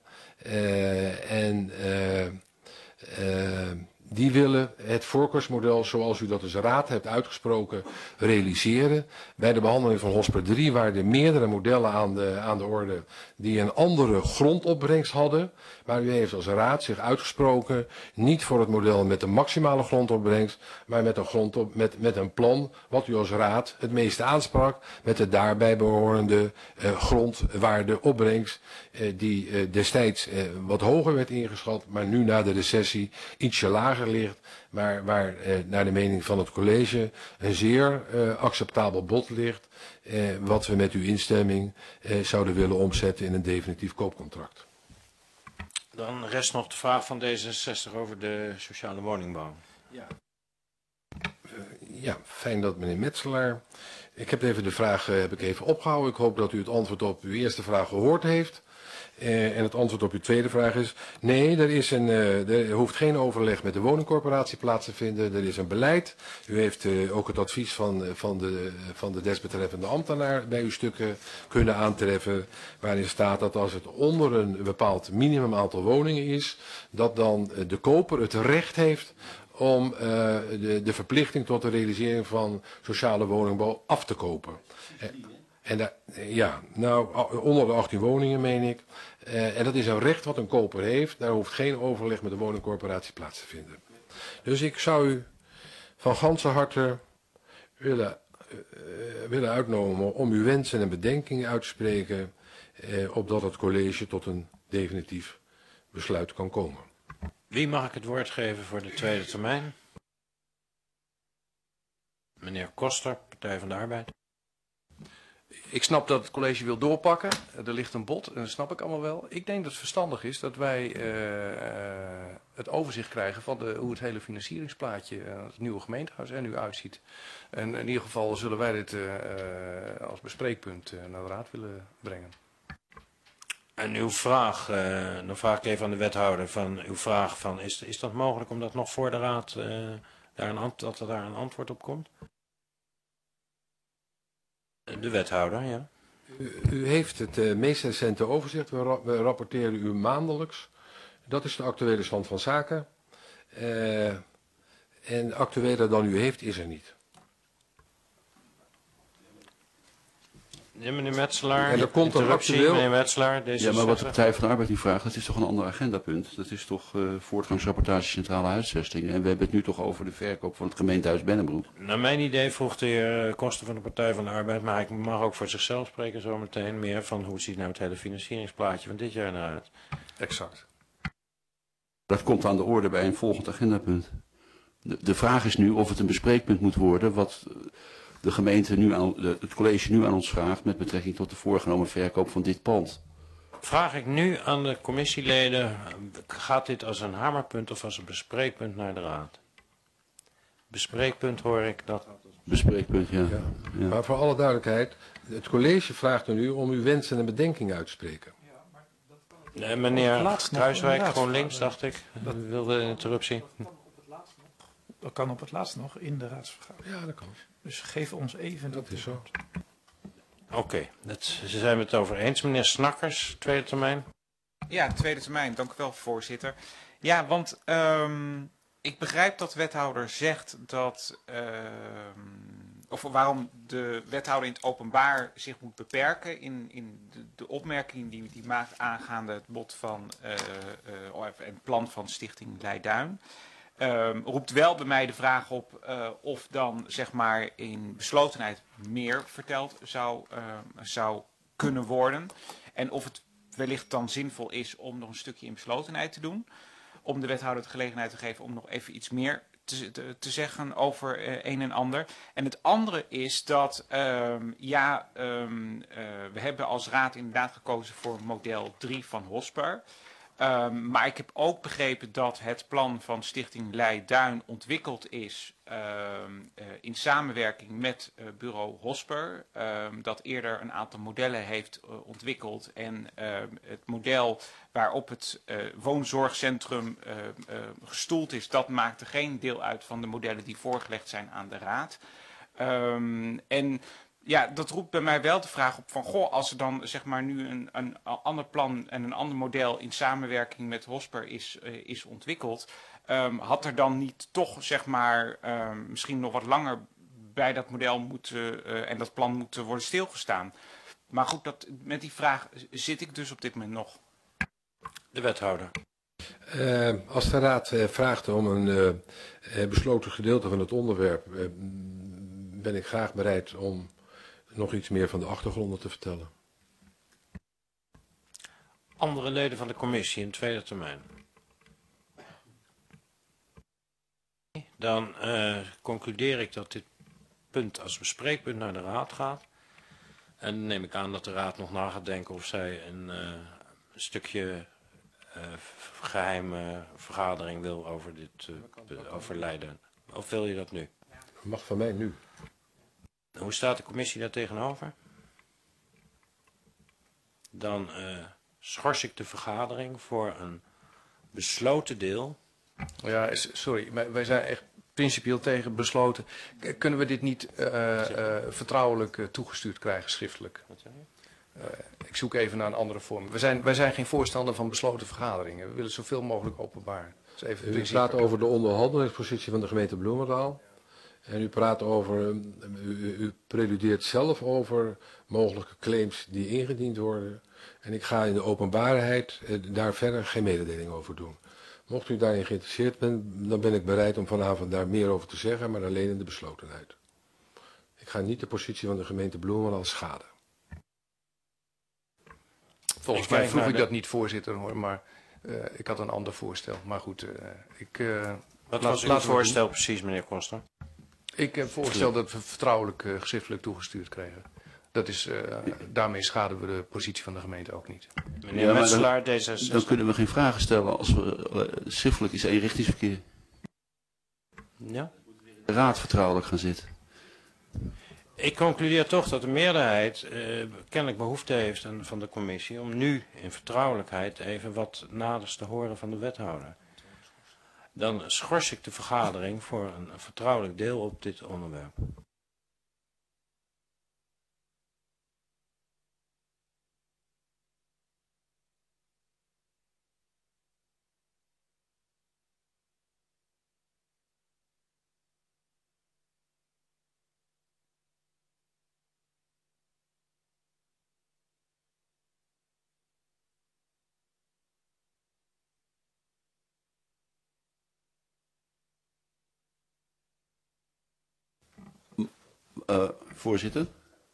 S8: Die willen het voorkeursmodel zoals u dat als raad hebt uitgesproken realiseren. Bij de behandeling van Hosper 3 waren er meerdere modellen aan de orde die een andere grondopbrengst hadden. Maar u heeft als raad zich uitgesproken niet voor het model met de maximale grondopbrengst, maar met een plan wat u als raad het meeste aansprak met de daarbij behorende grondwaardeopbrengst die destijds wat hoger werd ingeschat, maar nu na de recessie ietsje lager ligt, maar waar naar de mening van het college een zeer acceptabel bod ligt, wat we met uw instemming zouden willen omzetten in een definitief koopcontract.
S1: Dan rest nog de vraag van D66 over de sociale woningbouw.
S8: Ja, fijn dat meneer Metselaar. Ik heb even de vraag opgehouden. Ik hoop dat u het antwoord op uw eerste vraag gehoord heeft. En het antwoord op uw tweede vraag is: nee, er hoeft geen overleg met de woningcorporatie plaats te vinden. Er is een beleid. U heeft ook het advies van de desbetreffende ambtenaar bij uw stukken kunnen aantreffen, waarin staat dat als het onder een bepaald minimum aantal woningen is, dat dan de koper het recht heeft om de verplichting tot de realisering van sociale woningbouw af te kopen. Onder de 18 woningen meen ik. En dat is een recht wat een koper heeft. Daar hoeft geen overleg met de woningcorporatie plaats te vinden. Dus ik zou u van ganse harte willen uitnodigen om uw wensen en bedenkingen uit te spreken, opdat het college tot een definitief besluit kan komen.
S1: Wie mag ik het woord geven voor de tweede termijn? Meneer Koster, Partij van de Arbeid.
S4: Ik snap dat het college wil doorpakken. Er ligt een bod en dat snap ik allemaal wel. Ik denk dat het verstandig is dat wij het overzicht krijgen van hoe het hele financieringsplaatje, het nieuwe gemeentehuis er nu uitziet. En in ieder geval zullen wij dit als bespreekpunt naar de raad willen brengen.
S1: En uw vraag, dan vraag ik even aan de wethouder, van uw vraag van is dat mogelijk om dat nog voor de raad, dat er daar een antwoord op komt? De wethouder, ja.
S8: U heeft het meest recente overzicht. We rapporteren u maandelijks. Dat is de actuele stand van zaken. En actueler dan u heeft is er niet.
S1: Ja, meneer Metselaar.
S8: En er komt een actueel...
S1: Meneer Metselaar,
S7: ja, maar wat de Partij van de Arbeid nu vraagt, dat is toch een ander agendapunt. Dat is toch voortgangsrapportage centrale huisvesting. En we hebben het nu toch over de verkoop van het gemeentehuis Bennebroek.
S1: Naar mijn idee vroeg de heer Koster van de Partij van de Arbeid, maar ik mag ook voor zichzelf spreken zometeen, meer van hoe ziet nou het hele financieringsplaatje van dit jaar naar uit.
S4: Exact.
S7: Dat komt aan de orde bij een volgend agendapunt. De vraag is nu of het een bespreekpunt moet worden wat de gemeente het college nu aan ons vraagt met betrekking tot de voorgenomen verkoop van dit pand.
S1: Vraag ik nu aan de commissieleden, gaat dit als een hamerpunt of als een bespreekpunt naar de raad? Bespreekpunt hoor ik dat.
S7: Bespreekpunt, ja. Ja.
S8: Maar voor alle duidelijkheid, het college vraagt aan u om uw wensen en bedenkingen uit te spreken.
S1: Nee, meneer Kruiswijk, GroenLinks, dacht ik. Dat wilde een interruptie.
S3: Dat kan op het laatst nog in de raadsvergadering.
S8: Ja, dat kan.
S3: Dus geef ons even
S8: dat is zo.
S1: Oké, ze zijn het over eens. Meneer Snakkers, tweede termijn.
S5: Ja, tweede termijn. Dank u wel, voorzitter. Ja, want ik begrijp dat de wethouder zegt dat, of waarom de wethouder in het openbaar zich moet beperken in de opmerking die maakt aangaande het bod van het plan van Stichting Leiduin. Roept wel bij mij de vraag op of dan zeg maar in beslotenheid meer verteld zou kunnen worden. En of het wellicht dan zinvol is om nog een stukje in beslotenheid te doen. Om de wethouder de gelegenheid te geven om nog even iets meer te zeggen over een en ander. En het andere is dat we hebben als raad inderdaad gekozen voor model 3 van Hosper. Maar ik heb ook begrepen dat het plan van Stichting Leiduin ontwikkeld is in samenwerking met bureau Hosper, dat eerder een aantal modellen heeft ontwikkeld. En het model waarop het woonzorgcentrum gestoeld is, dat maakte geen deel uit van de modellen die voorgelegd zijn aan de Raad. En ja, dat roept bij mij wel de vraag op van, goh, als er dan zeg maar nu een ander plan en een ander model in samenwerking met Hosper is ontwikkeld, had er dan niet toch zeg maar misschien nog wat langer bij dat model en dat plan moeten worden stilgestaan? Maar goed, met die vraag zit ik dus op dit moment nog.
S1: De wethouder.
S8: Als de Raad vraagt om een besloten gedeelte van het onderwerp, ben ik graag bereid om nog iets meer van de achtergronden te vertellen.
S1: Andere leden van de commissie in tweede termijn. Dan concludeer ik dat dit punt als bespreekpunt naar de Raad gaat. En dan neem ik aan dat de Raad nog na gaat denken of zij een stukje geheime vergadering wil over dit overlijden. Of wil je dat nu?
S8: Mag van mij nu.
S1: Hoe staat de commissie daar tegenover? Dan schors ik de vergadering voor een besloten deel.
S4: Ja, sorry, maar wij zijn echt principieel tegen besloten. Kunnen we dit niet vertrouwelijk toegestuurd krijgen, schriftelijk?
S1: Wat zeg je?
S4: Ik zoek even naar een andere vorm. Wij zijn geen voorstander van besloten vergaderingen. We willen zoveel mogelijk openbaar. Dat is even
S8: U praat over de onderhandelingspositie van de gemeente Bloemendaal. En u praat over, u preludeert zelf over mogelijke claims die ingediend worden. En ik ga in de openbaarheid daar verder geen mededeling over doen. Mocht u daarin geïnteresseerd zijn, dan ben ik bereid om vanavond daar meer over te zeggen, maar alleen in de beslotenheid. Ik ga niet de positie van de gemeente Bloemendaal schaden.
S4: Volgens mij vroeg ik dat niet, voorzitter, hoor, maar ik had een ander voorstel. Maar goed,
S1: Wat was uw voorstel precies, meneer Koster?
S4: Ik heb voorstel dat we vertrouwelijk schriftelijk toegestuurd krijgen. Dat is, daarmee schaden we de positie van de gemeente ook niet.
S1: Meneer Metselaar, D66.
S7: Dan kunnen we geen vragen stellen als we schriftelijk is eenrichtingsverkeer.
S1: Ja?
S7: De Raad vertrouwelijk gaan zitten.
S1: Ik concludeer toch dat de meerderheid kennelijk behoefte heeft van de commissie om nu in vertrouwelijkheid even wat naders te horen van de wethouder. Dan schors ik de vergadering voor een vertrouwelijk deel op dit onderwerp.
S7: Voorzitter.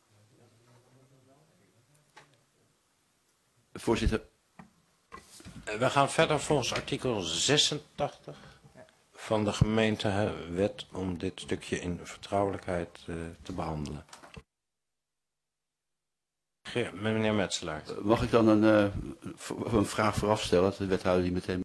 S7: Voorzitter.
S1: We gaan verder volgens artikel 86 van de gemeentewet om dit stukje in vertrouwelijkheid te behandelen. Meneer Metselaar.
S7: Mag ik dan een vraag vooraf stellen, dat de wethouder die meteen